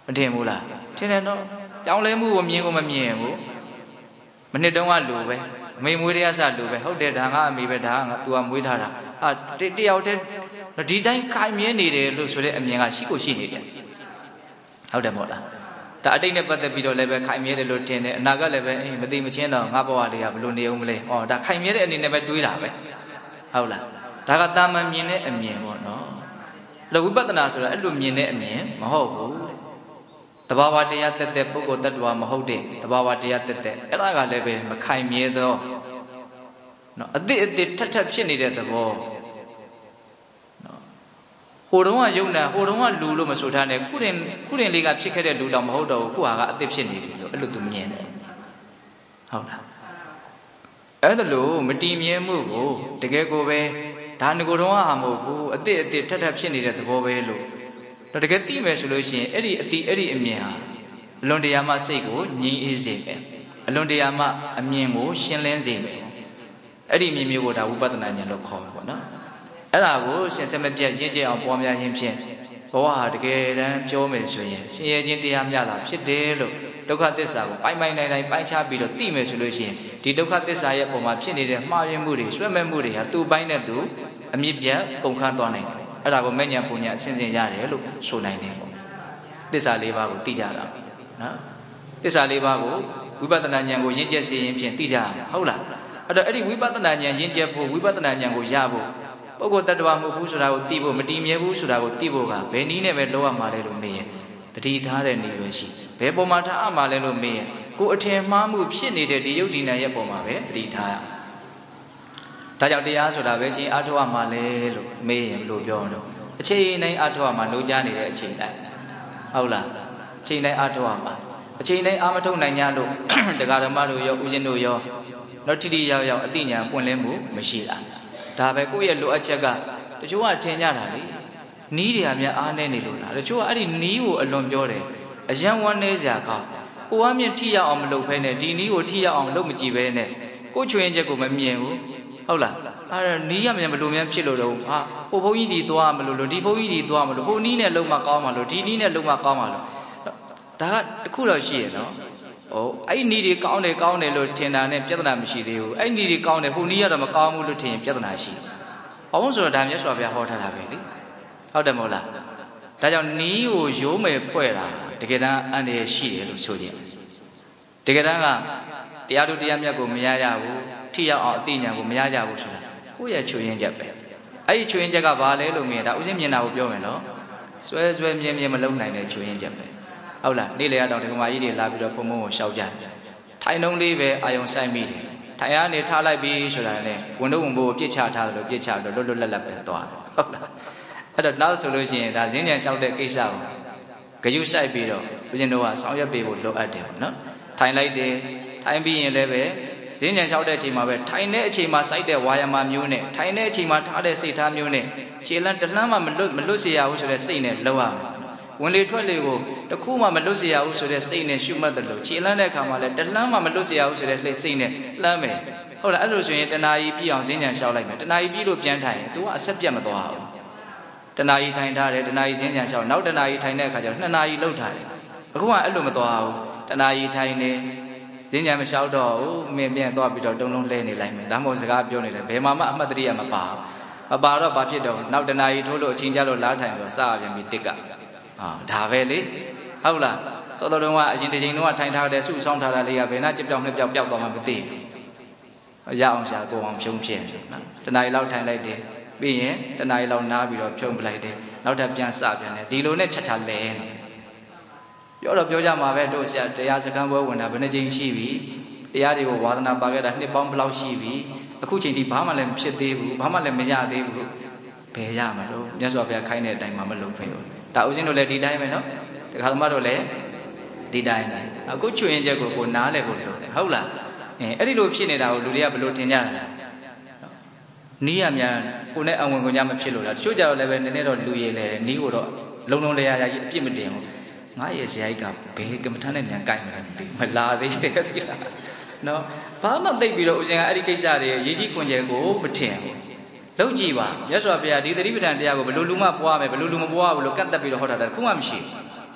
မထင်ဘူးလားထင်တယ်နော်ကြောင်းလဲမှုကိုမြင်ကိုမမြင်ဘူးမနစ်တုန်းကလူပဲအမေမွေးတရားစလူပဲဟုတ်တယ်ဒါငါအမေပဲဒါငါ तू ကမွေးထားတာတယောက်တည်းဒီတိုင်းခိုင်မြဲနေတယ်လို့ဆိုတဲ့အမြင်ကရှိကိုရှိနေတယ်ဟုတ်တယ်မဟုတ်လားဒါအတိတ်နဲ့ပတ်သက်ပြီးတော့လည်းပဲခိုင်မြဲတယ်လို့ထင်တယ်အနာကလည်းပဲမသိမချင်းတော့ငါဘဝလေးကဘယ်လိုနေအောင်မလဲဩဒါခိုင်မြဲတဲ့အနေနဲ့ပဲတွေးတာပဲဟုတ်လားဒါကတာမန်မြင်တဲ့အမြင်ပေါ့နော်လောဝိပဿနာဆိုတာအဲ့လိုမြင်တဲ့အမြင်မဟုတ်ဘူးတဘာဝတရားတက်တဲ့ပုဂ္ဂိုလ်တ attva မဟုတ်တဲ့တဘာဝတရားတက်တဲ့အဲ့ဒါကလည်းပဲမခိုင်မြဲသောနော်အတိထက်ထက်ဖြစ်နေတဲ့သဘောနော်ဟိုတုန်းကယုံနာဟိုတုန်းကလူလို့မဆိုထားနဲ့ခုရင်လေးကဖြစ်ခဲ့တဲ့လူတော့မဟုတ်တော့ဘူးခုဟာကအတိဖြစ်နေပြီလို့အဲ့လိုသူမြင်တယ်ဟုတ်လားအဲ့ဒါလို့မတည်မြဲမှုကိုတကယ်ကိုပဲဒါငကိုတုန်းကမဟုတ်ဘူးအတိထက်ထက်ဖြစ်နေတဲ့သဘောပဲလို့တကယ်သိမယ်ဆိုလို့ရှိရင်အဲ့ဒီအမြင်ဟာအလွန်တရာမှစိတ်ကိုငြိမ်းအေးစေမယ်အလွန်တရာမှအမြင်ကိုရှင်းလင်းစေမယ်အဲ့ဒီမြင်မျိုးကိုဒါဝိပဿနာဉာဏ်လို့ခေါ်မှာပေါ့နော်အဲ့ဒါကိုရှင်စမပြတ်ရင့်ကျက်အောင်ပွားများခြင်းဖြင့်ဘဝဟာတကယ်တမ်းပြောမယ်ဆိုရင်ဆင်းရဲခြင်းတရားများတာဖြစ်တယ်လို့ဒုက္ခသစ္စာကိုပိုင်းနိုင်ပိုင်းခြားပြီးတော့သိမယ်ဆိုလို့ရှိရင်ဒီဒုက္ခသစ္စာရဲ့ပုံမှာဖြစ်နေတဲ့မှားယွင်းမှုတွေဆွဲမဲ့မှုတွေဟာသူ့ပိုင်းနဲ့သူအမြင့်ပြတ်ကုန်ခန်းသွားနိုင်တယ်အဲ့ဒါကိုမဲ့ညာပူညာအစဉ်စဉ်ရတယ်လို့ဆိုနိုင်တယ်ပေါ့သစ္စာ၄ပါးကိုသိကြတာနော်သစ္စာ၄ပါးကိုဝိပဿနာဉာဏ်ကိုရင့်ကျက်စေရင်ဖြင့်သိကြရမှာဟုတ်လားအဲ့တော့အဲ့ဒီဝိပဿနာဉာဏ်ရင့်ကျက်ဖို့ဝိပဿနာဉာဏ်ကိုရဖို့ပုဂ္ဂိုလ်တ attva မဟုတ်ဘူးဆိုတာကိုသိဖို့မတည်မြဲဘူးဆိုတာကိုသိဖို့ကဘယ်နည်းနဲ့ပဲလုပ်ရမှာလဲလို့မေးရင်တတိထားတဲ့နည်းပဲရှိဘယ်ပုံမှာထားအမှာလဲလို့မေးရင်ကိုအထင်မှားမှုဖြစ်နေတဲ့ဒီယုတ်ဒီနာရဲ့ပုံမှာပဲတတိထားရဒါကြောင့်တရားဆိုတာပဲချင်းအထောက်အမှာလဲလို့မေးရင်ဘယ်လိုပြောတော့အချိန်တိုင်းအထောက်အမှာလို့ကြားနေတဲ့အချိန်တိုင်းဟုတ်လားအချိန်တိုင်းအထောက်အမှာအချိန်တိုင်းအာမထုတ်နိုင်ကြလို့တရားဓမ္မတို့ရောဦးဇင်းတို့ရောတော့ထိထိရောက်ရောက်အတိညာပွင့်လင်းမှုမရှိတာဒါပဲကိုယ့်ရဲ့လိုအပ်ချက်ကတချို့ကထင်ကြတာလေနီးတွေကများအားနေနေလို့လားတချို့ကအဲ့ဒီနီးကိုအလွန်ပြောတယ်အယံဝမ်းနေစရာကောင်းကိုကမြင့်ထိရောက်အောင်မလုပ်ဖဲနဲ့ဒီနီးကိုထိရောက်အောင်လုပ်မကြည့်ပဲနဲ့ကိုချွေရင်ချက်ကိုမမြင်ဘူးဟုတ်လားအဲ့နီးရမြန်ဘလို့များဖြစ်လို့တော့ဟာဟိုဘုန်းကြီးဒီသွားမလို့ဒီဘုန်းကြီးဒီသွားမလို့ဟိုနီးနဲ့လုံးမကောင်းပါလို့ဒီနီးနဲ့လုံးမကောင်းပါလို့ဒါကတခုတော့ရှိရနော်အဲ့နီးတွေကောင်းတယ်လို့ထင်တာနဲ့ပြဿနာမရှိသေးဘူးအဲ့နီးတွေကောင်းတယ်ဟိုနီးကတော့မကောင်းဘူးလို့ထင်ရင်ပြဿနာရှိအောင်ဆိုတော့ဒါမြတ်စွာဘုရားဟောထားတာပဲလေဟုတ်တယ်မဟုတ်လားဒါကြောင့်နီးကိုရိုးမယ်ဖွဲ့တာတကယ်တမ်းအန္တရာယ်ရှိတယ်လို့ဆိုခြင်းတကယ်တမ်းကတရားတို့တရားမြတ်ကိုမရရဘူးထိရောက်အောင်အသိဉာဏ်ကိုမရကြဘူးဆိုတာကိုယ့်ရဲ့ချွေရင်းချက်ပဲအဲ့ဒီချွေရင်းချက်ကဘာလဲလို့မြင်ဒါဥစဉ်မြင်တာကိုပြောမယ်နော်ဆွဲမြင်မလုံးနိုင်တဲ့ချွေရင်းချက်ပဲဟုတ်လားနေ့လေအတောင်ဒီကမာကြီးတွေလာပြီးတော့ဘုံဘုံကိုရှောက်ကြတယ်ထိုင်နှုံးလေးပဲအာယုံဆိုင်မိတယ်ထိုင်ရနေထားလိုက်ပြီးဆိုတာနဲ့ဝန်တို့ဝန်ဘိုးကိုပြစ်ချထားတယ်လို့ပြစ်ချပြီးတော့လွတ်လပ်ပဲသွားတယ်ဟုတ်လားအဲ့တော့နောက်ဆိုလို့ရှိရင်ဒါဈဉ္ဉံလျှောက်တဲ့ကိစ္စကိုဂယုစိုက်ပြီးတော့ဦးဇင်းတို့ကဆောင်ရွက်ပေးဖို့လိုအပ်တယ်ပေါ့နော်ထိုင်လိုက်တယ်ထိုင်ပြီးရင်လည်းပဲဈဉ္ဉံလျှောက်တဲ့အချိန်မှာပဲထိုင်တဲ့အချိန်မှာစိုက်တဲ့ဝါယာမမျိုးနဲ့ထိုင်တဲ့အချိန်မှာထားတဲ့စိတ်ထားမျိုးနဲ့ခြေလမ်းတလှမ်းမှမလွတ်စေရဘူးဆိုတဲ့စိတ်နဲ့လောက်ရမယ်ဝင်လေထွက်လေကိုတခုမှမလွတ်စေရဘူးဆိုတဲ့စိတ်နဲ့ရှုမှတ်တယ်လို့ခြေလမ်းတဲ့အခါမှာလည်းတလှမ်းမှမလွတ်စေရဘူးဆိုတဲ့စိတ်နဲ့လှမ်းမယ်ဟုတ်လားအဲ့လိုဆိုရင်တဏှာကြီးပြည့်အောင်ဈဉ္ဉံလျှောက်လိုက်မယ်တဏှာကြီးပြီးလို့ပြန်ထိုင်ရင် तू ကအဆက်ပြတ်မသွားဘူးတဏှာကြီးထိုင်ထားတယ်တဏှာကြီးဈဉ္ဉံလျှောက်နောက်တဏှာကြီးထိုင်တဲ့အခါကျတော့2 နာရီလှုပ်ထားတယ်အခုကအဲ့လိုမသွားဘူးတဏှာကြီးထိုင်နေဈဉ္ဉံမလျှောက်တော့ဘူးမင်းပြန်သွားပြီးတော့တုံလုံးလှဲနေလိုက်မယ်ဒါမှမဟုတ်စကားပြောနေတယ်ဘယ်မှာမှအမှတ်တရမပါတော့ဘာဖြစ်တော့နောက်တဏှာကြီးထိုးလို့အချင်းကြလို့လားထိုင်ပြီးစပြန်ပြီးတစ်ကဒါပဲလေဟုတ်လားသောတော်တုံးကအရင်တစ်ချိန်တုန်းကထိုင်ထားတဲ့စုဆောင်းထားတာလေးကဘယ်နှကြပြောင်းနှစ်ပြောင်းပျောက်သွားမှမသိဘူးရအောင်ရှာကိုအောင်ဖြုံးဖြစ်နော်တဏှာကြီးလောက်ထိုင်လိုက်တယ်ပြီးရင်တဏှာကြီးလောက်နားပြီးတော့ဖြုံးပလိုက်တယ်နောက်ထပ်ပြန်စပြန်တယ်ဒီလိုနဲ့ချက်ချလဲပြောတော့ပြောကြမှာပဲတို့ဆရာတရားစခန်းပွဲဝင်တာဘယ်နှချိန်ရှိပြီတရားတွေကိုဝါသနာပါခဲ့တာနှစ်ပေါင်းဘယ်လောက်ရှိပြီအခုချိန်ထိဘာမှလည်းမဖြစ်သေးဘူးဘာမှလည်းမရသေးဘူးဘယ်ရမှာလို့မြတ်စွာဘုရားခိုင်းတဲ့အတိုင်းမှမလုပ်ဖဲ့ဘူးဒါဦးဇင်းတို့လည်းဒီတိုင်းပဲနော်တခါသမားတို့လည်းဒီတိုင်းပဲအခုချွေရင်ချက်ကိုနားလဲဖို့လုပ်တယ်ဟုတ်လားအဲ့ဒီလိုဖြစ်နေတာကိုလူတွေကဘယ်လိုထင်ကြလဲနီးရမြန်ကိုနဲ့အဝင်ကိုညမဖြစ်လို့လားတချို့ကြတော့လည်းပဲနည်းနည်းတော့လူရည်လဲတယ်နီးကိုတော့လုံလဲရကြီးအပြစ်မတင်ဘူးငါရဲ့ဇယိုက်ကဘယ်ကမ္မထာနဲ့မြန်ကြိုက်မလဲမလာသေးတယ်ဒီလားနော်ဘာမှသိပြီးတော့ဦးဇင်ကအဲ့ဒီကိစ္စတွေရေးကြီးခွန်ကျဲကိုမထင်ဘူးလောက်ကြည့်ပါမြတ်စွာဘုရားဒီသတိပဋ္ဌာန်တရားကိုဘယ်လိုလူမှပွားမယ်ဘယ်လိုလူမပွားဘူးလို့ကန့်သက်ပြီးတော့ဟောတာတခုမှမရှိဘူး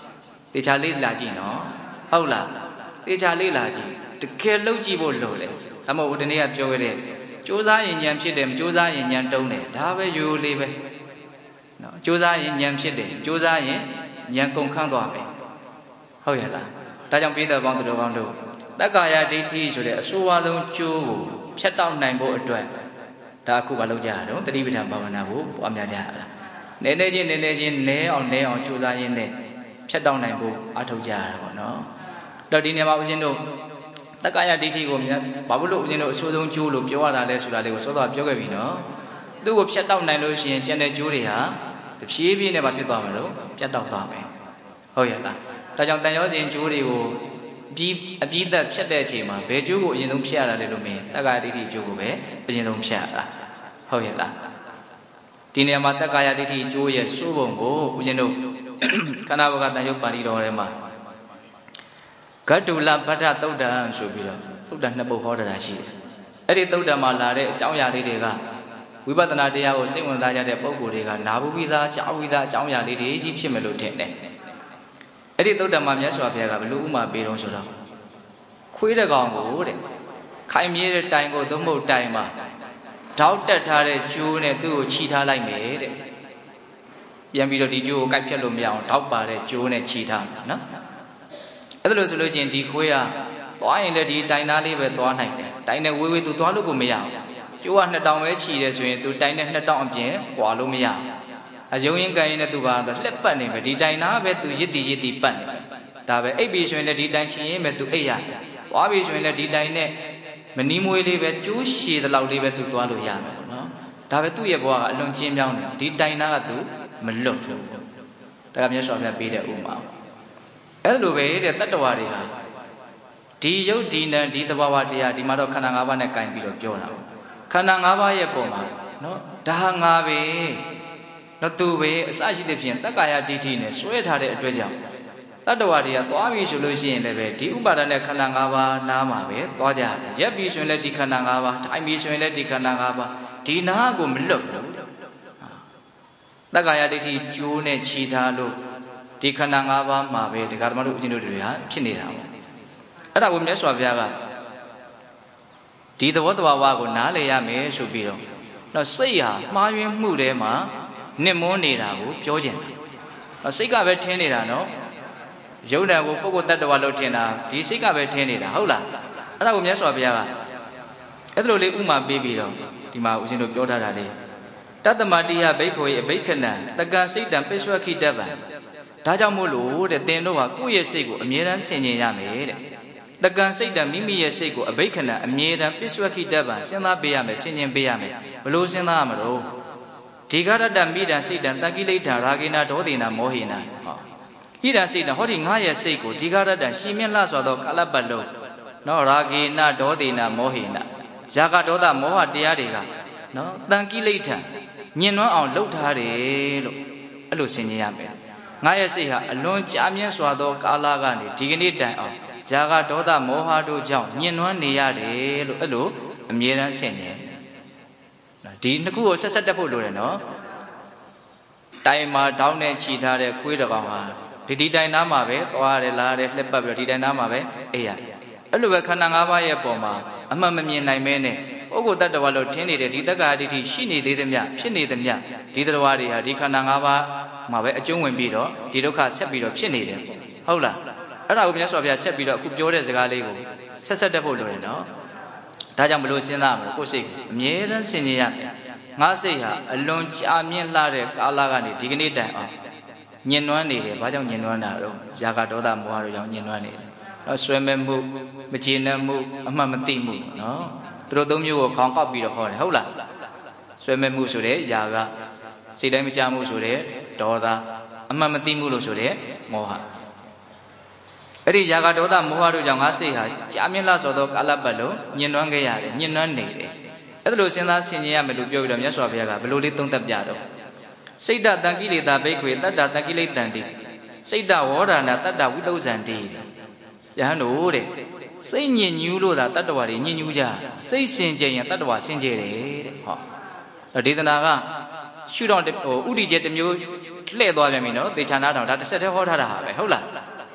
တေချာလေးလာကြည့်နော်ဟုတ်လားတေချာလေးလာကြည့်တကယ်လှုပ်ကြည့်ဖို့လိုတယ်ဒါမှမဟုတ်ဒီနေ့ကပြောခဲ့တဲ့စူးစမ်းရင်ဉာဏ်ဖြစ်တယ်မစူးစမ်းရင်ဉာဏ်တုံးတယ်ဒါပဲရိုးလေးပဲနော်စူးစမ်းရင်ဉာဏ်ဖြစ်တယ်စူးစမ်းရင်ဉာဏ်ကုန်ခန်းသွားမယ်ဟုတ်ရဲ့လားဒါကြောင့်ပိဿပေါင်းသူတော်ကောင်းတို့တက္ကာယဒိဋ္ဌိဆိုတဲ့အဆိုးဝါးဆုံးကျိုးကိုဖြတ်တောက်နိုင်ဖို့အတွက်ဒါအခုမလုပ်ကြရတော့တတိပဋ္ဌာန်ဘာဝနာကိုပွားများကြရတာနည်းနည်းချင်းနဲအောင်ကြိုးစားရင်းနဲ့ဖြတ်တောက်နိုင်ဖို့အားထုတ်ကြရတာပေါ့နော်တော့ဒီနေရာမှာဦးဇင်းတို့တက္ကာယဒိဋ္ဌိကိုများဘာလို့ဦးဇင်းတို့အဆိုးဆုံးကျိုးလို့ပြောရတာလဲဆိုတာလေးကိုစောစောပြောခဲ့ပြီနော်သူ့ကိုဖြတ်တောက်နိုင်လို့ရှိရင်ကျန်တဲ့ကျိုးတွေဟာတဖြည်းဖြည်းနဲ့မဖြစ်သွားမှာလို့ပြတ်တောက်သွားမယ်ဟုတ်ရဲ့လားဒါကြောင့်တန်ရောစဉ်ကျိုးတွေကိုအပြီးသက်ဖြတ်တဲ့အချိန်မှာဘယ်ကျိုးကိုအရင်ဆုံးဖြတ်ရတာလဲလို့မင်းတက္ကာယဒိဋ္ဌိကျိုးကိုပဲအရင်ဆုံးဖြတ်ရတာဟုတ်ရဲ့လားဒီနေရာမှာတက္ကာယဒိဋ္ဌိကျိုးရဲ့စိုးပုံကိုဦးဇင်းတို့ခန္ဓာဘဂတန်ရုပ်ပါဠိတော်ထဲမှာဂတ္တုလဗဒ္ဓသုတ်တံဆိုပြီးတော့သုတ်တံနှစ်ပုဒ်ဟောတာရှိတယ်အဲ့ဒီသုတ်တံမှာလာတဲ့အကြောင်းအရာလေးတွေကဝိပဿနာတရားကိုစိတ်ဝင်စားကြတဲ့ပုဂ္ဂိုလ်တွေကနာဘူးပြီးသားကြားပြီးသားအကြောင်းအရာလေးတွေကြီးဖြစ်မယ်လို့ထင်တယ်အဲ့ဒီသုတ်တံမှာမြတ်စွာဘုရားကဘယ်လိုဥမာပေးတော့ဆိုတော့ခွေးတကောင်ကိုတဲ့ခိုင်မြဲတဲ့တိုင်ကိုသို့မဟုတ်တိုင်မှာဓာတ်တက်ထားတဲ့ကျိုးနဲ့သူ့ကိုခြိထားလိုက်မယ်တဲ့ပြန်ပြီးတော့ဒီကျိုးကိုကိုက်ဖြတ်လို့မရအောင်ဓာတ်ပါတဲ့ကျိုးနဲ့ခြိထားမှာနော်အဲ့ဒါလို့ဆိုလို့ရှိရင်ဒီခွေးကသွားရင်လည်းဒီတိုင်သားလေးပဲသွားနိုင်တယ်တိုင်နဲ့ဝေးဝေးသူသွားလို့ကိုမရအောင်ကျိုးက2000ပဲခြိတယ်ဆိုရင်သူတိုင်နဲ့2000အပြင်ကွာလို့မရအယုံရင်ကန်ရင်လည်းသူကလှက်ပတ်နေပဲဒီတိုင်သားပဲသူရစ်တီပတ်နေပဲဒါပဲအိပ်ပြီးဆိုရင်လည်းဒီတိုင်ခြိရင်ပဲသူအိပ်ရသွားပြီးဆိုရင်လည်းဒီတိုင်နဲ့မနီးမွေးလေးပဲကျိုးရှည်တဲ့လောက်လေးပဲသူသွားလို့ရမယ်ပေါ့နော်ဒါပဲသူ့ရဲ့ဘဝကအလွန်ကျဉ်းမြောင်းတယ်ဒီတိုင်သားကသူမလွတ်ဘူးဒါကမြတ်စွာဘုရားပေးတဲ့ဥမာအဲ့လိုပဲတဲ့တတ္တဝါတွေဟာဒီယုတ်ဒီနံဒီသဘာဝတရားဒီမှာတော့ခန္ဓာ၅ပါးနဲ့ကင်ပြီးတော့ပြောတာပေါ့ခန္ဓာ၅ပါးရဲ့ပုံမှာနော်ဒါဟာငါပဲနော်သူပဲအစရှိတဲ့ဖြင့်တက္ကာယဒိဋ္ဌိနဲ့ဆွဲထားတဲ့အတွက်ကြောင့်တတ္တဝါတွေကသွားပြီဆိုလို့ရှိရင်လည်းပဲဒီဥပါဒနဲ့ခန္ဓာ၅ပါးနားမှာပဲသွားကြတယ်ရက်ပြီဆိုရင်လည်းဒီခန္ဓာ၅ပါးထိုင်ပြီဆိုရင်လည်းဒီခန္ဓာ၅ပါးဒီနာကိုမလွတ်ဘူးတက္ကာယဒိဋ္ဌိကျိုးနဲ့ခြိထားလို့ဒီခန္ဓာ၅ပါးမှာပဲဒကာဓမ္မတို့ဦးဇင်းတို့တွေဟာဖြစ်နေတာပေါ့အဲ့ဒါကိုမြတ်စွာဘုရားကဒီသဘောတဘာဝကိုနားလည်ရမယ်ဆိုပြီးတော့စိတ်ဟာမှားယွင်းမှုထဲမှာနစ်မွန်းနေတာကိုပြောခြင်းစိတ်ကပဲထင်းနေတာနော်ယုံတယ်ကိုပုဂ္ဂိုလ်တ attva လို့ထင်တာဒီစိတ်ကပဲထင်းနေတာဟုတ်လားအဲ့ဒါကိုမြတ်စွာဘုရားကအဲ့လိုလေးဥမာပေးပြီးတော့ဒီမှာဦးဇင်းတို့ပြောထားတာလေးတတ္တမတိယဘိက္ခုယအဘိက္ခဏံတက္ကစိတ်တံပစ္ဆွခိတ္တဗံဒါကြောင့်မို့လို့တဲ့သင်တို့ဟာကိုယ့်ရဲ့စိတ်ကိုအမြဲတမ်းဆင်ခြင်ရမယ်တဲ့တက္ကံစိတ်တံမိမိရဲ့စိတ်ကိုအဘိက္ခဏံအမြဲတမ်းပစ္ဆွခိတ္တဗံစဉ်းစားပေးရမယ်ဆင်ခြင်ပေးရမယ်ဘလို့စဉ်းစားရမလို့ဒီဃရတ္တမိတံစိတ်တံတက္ကိလိဋ္ဌာရာဂိနာဒေါသေနာမောဟိနာဟိတံစိတ်တံဟောဒီငါရဲ့စိတ်ကိုဒီဃရတ္တရှင်မြတ်လှစွာသောကာလပတ်လုံးနော်ရာဂိနာဒေါသေနာမောဟိနာယာကဒေါသမောဟတရားတွေကနော်တန်ကိလိဋ္ဌာညင်နွမ်းအောင်လှုပ်ထားတယ်လို့အဲ့လိုဆင်ခြင်ရမယ်ငါရဲ့စိတ်ဟာအလွန်ကြာမြင့်စွာသောကာလကနေဒီကနေ့တိုင်အောင်ဇာကဒေါသမောဟတို့ကြောင့်ညှဉ်းနှွမ်းနေရတယ်လို့အဲ့လိုအမြဲတမ်းဆင်ခြင်ဒီနှစ်ခုကိုဆက်ဆက်တက်ဖို့လိုတယ်နော်တိုင်မှာတောင်းနဲ့ခြိထားတဲ့ခွေးတကောင်ဟာဒီတိုင်သားမှာပဲသွားရတယ်လာရတယ်လှက်ပတ်ပြီးတော့ဒီတိုင်သားမှာပဲအေးရအဲ့လိုပဲခန္ဓာ၅ပါးရဲ့ပုံမှာအမှန်မမြင်နိုင်မဲနဲ့ပုဂ္ဂိုလ်တ attva လို့ထင်နေတဲ့ဒီတက္ကာဒိဋ္ဌိရှိနေသေးသမျှဖြစ်နေသမျှဒီတရားတွေဟာဒီခန္ဓာ၅ပါးမှာပဲအကျုံးဝင်ပြီးတော့ဒီဒုက္ခဆက်ပြီးတော့ဖြစ်နေတယ်ဟုတ်လားအဲ့ဒါကိုမြတ်စွာဘုရားဆက်ပြီးတော့အခုပြောတဲ့စကားလေးကိုဆက်ဆက်တက်ဖို့လိုတယ်နော်ဒါကြောင့်ဘလို့စဉ်းစားမလို့ကိုယ်စိတ်အမြဲတမ်းဆင်ခြင်ရမယ်ငါစိတ်ဟာအလွန်ကြာမြင့်လှတဲ့ကာလကနေဒီကနေ့တိုင်အောင်ညှဉ်းနှွမ်းနေတယ်ဘာကြောင့်ညှဉ်းနှွမ်းတာတော့ဇာကဒေါသမောဟတို့ကြောင့်ညှဉ်းနှွမ်းနေတယ်နော်ဆွဲမဲ့မှုမကျေနပ်မှုအမှတ်မသိမှုနော်သူတို့သုံးမျိုးကိုခေါင်းကောက်ပြီးတော့ဟောတယ်ဟုတ်လားဆွဲမဲ့မှုဆိုတဲ့ຢာကစိတ်တိုင်းမကြမှုဆိုတဲ့ဒေါသအမှတ်မသိမှုလို့ဆိုတဲ့မောဟအဲ့ဒီຢာကဒေါသမောဟတို့ကြောင့်ငါစိတ်ဟာကြာမြင့်လာဆိုသောကာလပတ်လုံးညှဉ်းနှွမ်းခဲ့ရတယ်ညှဉ်းနှွမ်းနေတယ်အဲ့ဒါလို့စဉ်းစားဆင်ခြင်ရမယ်လို့ပြောပြီးတော့မြတ်စွာဘုရားကဘယ်လိုလေးသုံးသပ်ပြတော့စိတ်တတံကိလေသာဘိက္ခွေတတ္တတံကိလေတံတိစိတ်တဝေါဒနာတတ္တဝိသုဇံတိယဟန်တို့တဲ့စိတ်ညစ်ညူးလို့သာတတ္တဝါတွေညစ်ညူးကြစိတ်စင်ကြယ်ရင်တတ္တဝါစင်ကြယ်တယ်တဲ့ဟောဒေသနာကရှုတော့ဥဒိကျတစ်မျိုးလှည့်သွားပြန်ပြီနော်သေချာနာထောင်ဒါတစ်ဆက်တည်းဟောထားတာဟာပဲဟုတ်လား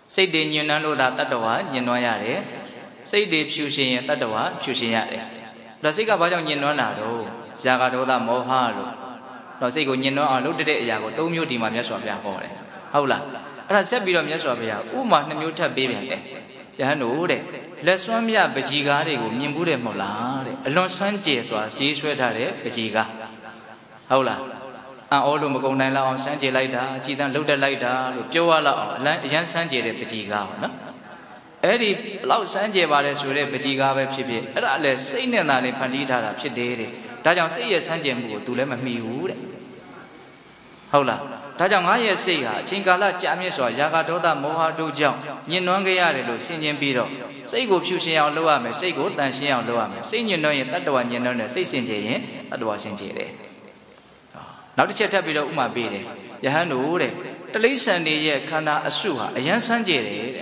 စိတ်တွေညှဉ်းနှံလို့သာတတ္တဝါညှဉ်းနှွမ်းရတယ်စိတ်တွေဖြူရှင်ရင်တတ္တဝါဖြူရှင်ရတယ်ဒါစိတ်ကဘာကြောင့်ညှဉ်းနှွမ်းတာတော့ဇာကဒေါသမောဟလို့တော့စိတ်ကိုညှဉ်းနှွမ်းအောင်လုပ်တဲ့အရာကို၃မျိုးဒီမှာမြတ်စွာဘုရားဟောတယ်ဟုတ်လားအဲ့ဒါဆက်ပြီးတော့မြတ်စွာဘုရားဥမာ2မျိုးထပ်ပေးပြန်တယ်ယဟန်တို့တဲ့လက်စွမ်းမြပကြီးကားတွေကိုမြင်ဘူးတယ်မဟုတ်လားတဲ့အလွန်စမ်းကြယ်စွာရေးဆွဲထားတဲ့ပကြီးကားဟုတ်လားအံ့ဩလို့မကုန်နိုင်လောက်အောင်စမ်းကြယ်လိုက်တာကြည်တန်းလှုပ်တက်လိုက်တာလို့ပြောရလောက်အောင်အရန်စမ်းကြယ်တဲ့ပကြီးကားပေါ့နော်အဲ့ဒီဘလောက်စမ်းကြယ်ပါတယ်ဆိုတဲ့ပကြီးကားပဲဖြစ်ဖြစ်အဲ့ဒါလည်းစိတ်နဲ့သာလည်းဖန်တီးထားတာဖြစ်တယ်တဲ့ဒါကြောင့်စိတ်ရဲ့စမ်းကြယ်မှုကို तू လည်းမမှီဘူးတဲ့ဟုတ်လားဒါကြောင့်ငါရဲ့စိတ်ဟာအချိန်ကာလကြာမြင့်စွာယာကဒေါသမောဟတို့ကြောင့်ညှဉ်းနှွမ်းကြရတယ်လို့ဆင်ခြင်ပြီးတော့စိတ်ကိုဖြူရှင်အောင်လုပ်ရမယ်စိတ်ကိုတန်ရှင်းအောင်လုပ်ရမယ်စိတ်ညှဉ်းနှွမ်းရင်တတ္တဝါညှဉ်းနှွမ်းတယ်စိတ်စင်ကြယ်ရင်တတ္တဝါစင်ကြယ်တယ်နောက်တစ်ချက်ထပ်ပြီးတော့ဥမာပေးတယ်ယဟန်တို့တဲ့တိရစ္ဆာန်တွေရဲ့ခန္ဓာအစုဟာအယံစမ်းကြယ်တယ်တဲ့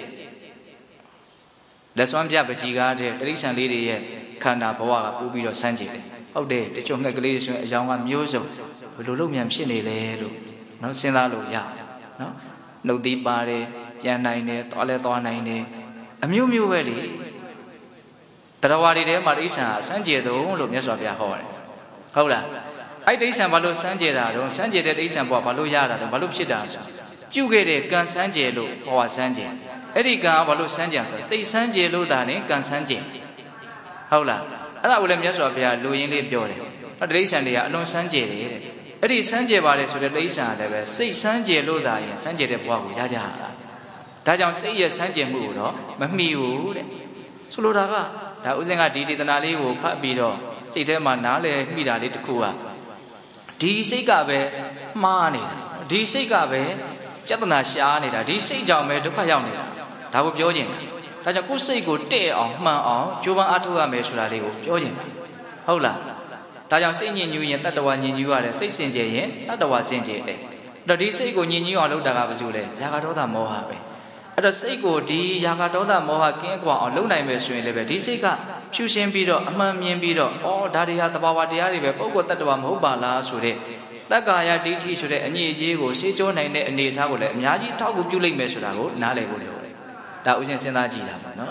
လက်စွမ်းပြပကြီးကားတဲ့တိရစ္ဆာန်လေးတွေရဲ့ခန္ဓာဘဝကပို့ပြီးတော့စမ်းကြယ်တယ်ဟုတ်တယ်တချို့ငှက်ကလေးတွေဆိုရင်အယောင်ကမျိုးစုံဘယ်လိုလုပ်မြန်ဖြစ်နေလဲလို့နော်စဉ်းစားလို့ရနော်နှုတ်သီးပါတယ်ပြန်နိုင်တယ်သွားလဲသွားနိုင်တယ်အမျိုးမျိုးပဲလေတရားဝါတွေထဲမှာတိရစ္ဆာန်စမ်းကြယ်တုံးလို့မြတ်စွာဘုရားဟောတယ်ဟုတ်လားအဲ့တိရစ္ဆာန်ဘာလို့စမ်းကြယ်တာတော့စမ်းကြယ်တဲ့တိရစ္ဆာန်ဘဝဘာလို့ရတာတော့ဘာလို့ဖြစ်တာဆိုပြုခဲ့တဲ့ကံစမ်းကြယ်လို့ဟောစမ်းကြယ်အဲ့ဒီကံဘာလို့စမ်းကြယ်ဆိုစိတ်စမ်းကြယ်လို့ဒါနဲ့ကံစမ်းကြယ်ဟုတ်လားအဲ့ဒါကိုလည်းမြတ်စွာဘုရားလူရင်းလေးပြောတယ်တိရစ္ဆာန်တွေကအလွန်စမ်းကြယ်တယ်တဲ့အဲ့ဒီစမ်းကြယ်ပါတယ်ဆိုတဲ့တိရစ္ဆာန်လည်းပဲစိတ်စမ်းကြယ်လို့ဒါရင်စမ်းကြယ်တဲ့ဘဝကိုရကြတာဒါကြောင့်စိတ်ရဲ့စမ်းကြယ်မှုကိုတော့မမှီဘူးတဲ့ဆိုလိုတာကဒါဥစဉ်ကဒီဒေသနာလေးကိုဖတ်ပြီးတော့စိတ်ထဲမှာနားလည်မိတာလေးတစ်ခုကဒီစိတ်ကပဲမှားနေတာဒီစိတ်ကပဲကြက်တနာရှားနေတာဒီစိတ်ကြောင့်ပဲဒုက္ခရောက်နေတာဒါကိုပြောခြင်းဒါကြောင့်ကိုယ်စိတ်ကိုတဲ့အောင်မှန်အောင်ကြိုးပမ်းအားထုတ်ရမယ်ဆိုတာလေးကိုပြောခြင်းဟုတ်လားဒါကြောင့်စိတ်ညစ်ညူးရင်တတ္တဝါညစ်ညူးရတယ်စိတ်စင်ကြယ်ရင်တတ္တဝါစင်ကြယ်တယ်အဲ့တော့ဒီစိတ်ကိုညစ်ညူးအောင်လုပ်တာကဘာလို့လဲယာကဒေါသမောဟပဲအဲ့တော့စိတ်ကိုဒီယာကဒေါသမောဟကင်းကွာအောင်လုပ်နိုင်မယ်ဆိုရင်လည်းပဲဒီစိတ်ကဖြူရှင်းပြီးတော့အမှန်မြင်ပြီးတော့ဩဒါတွေဟာတဘာဝတရားတွေပဲပုဂ္ဂိုလ်တတ္တဝါမဟုတ်ပါလားဆိုတဲ့တက္ကာယဒိဋ္ဌိဆိုတဲ့အညစ်အကြေးကိုရှင်းကျိုးနိုင်တဲ့အနေအထားကိုလည်းအများကြီးထောက်ကူပြုလိုက်မယ်ဆိုတာကိုနားလည်ဖို့လိုတယ်ဒါဥစဉ်စဉ်းစားကြည့်တာပေါ့နော်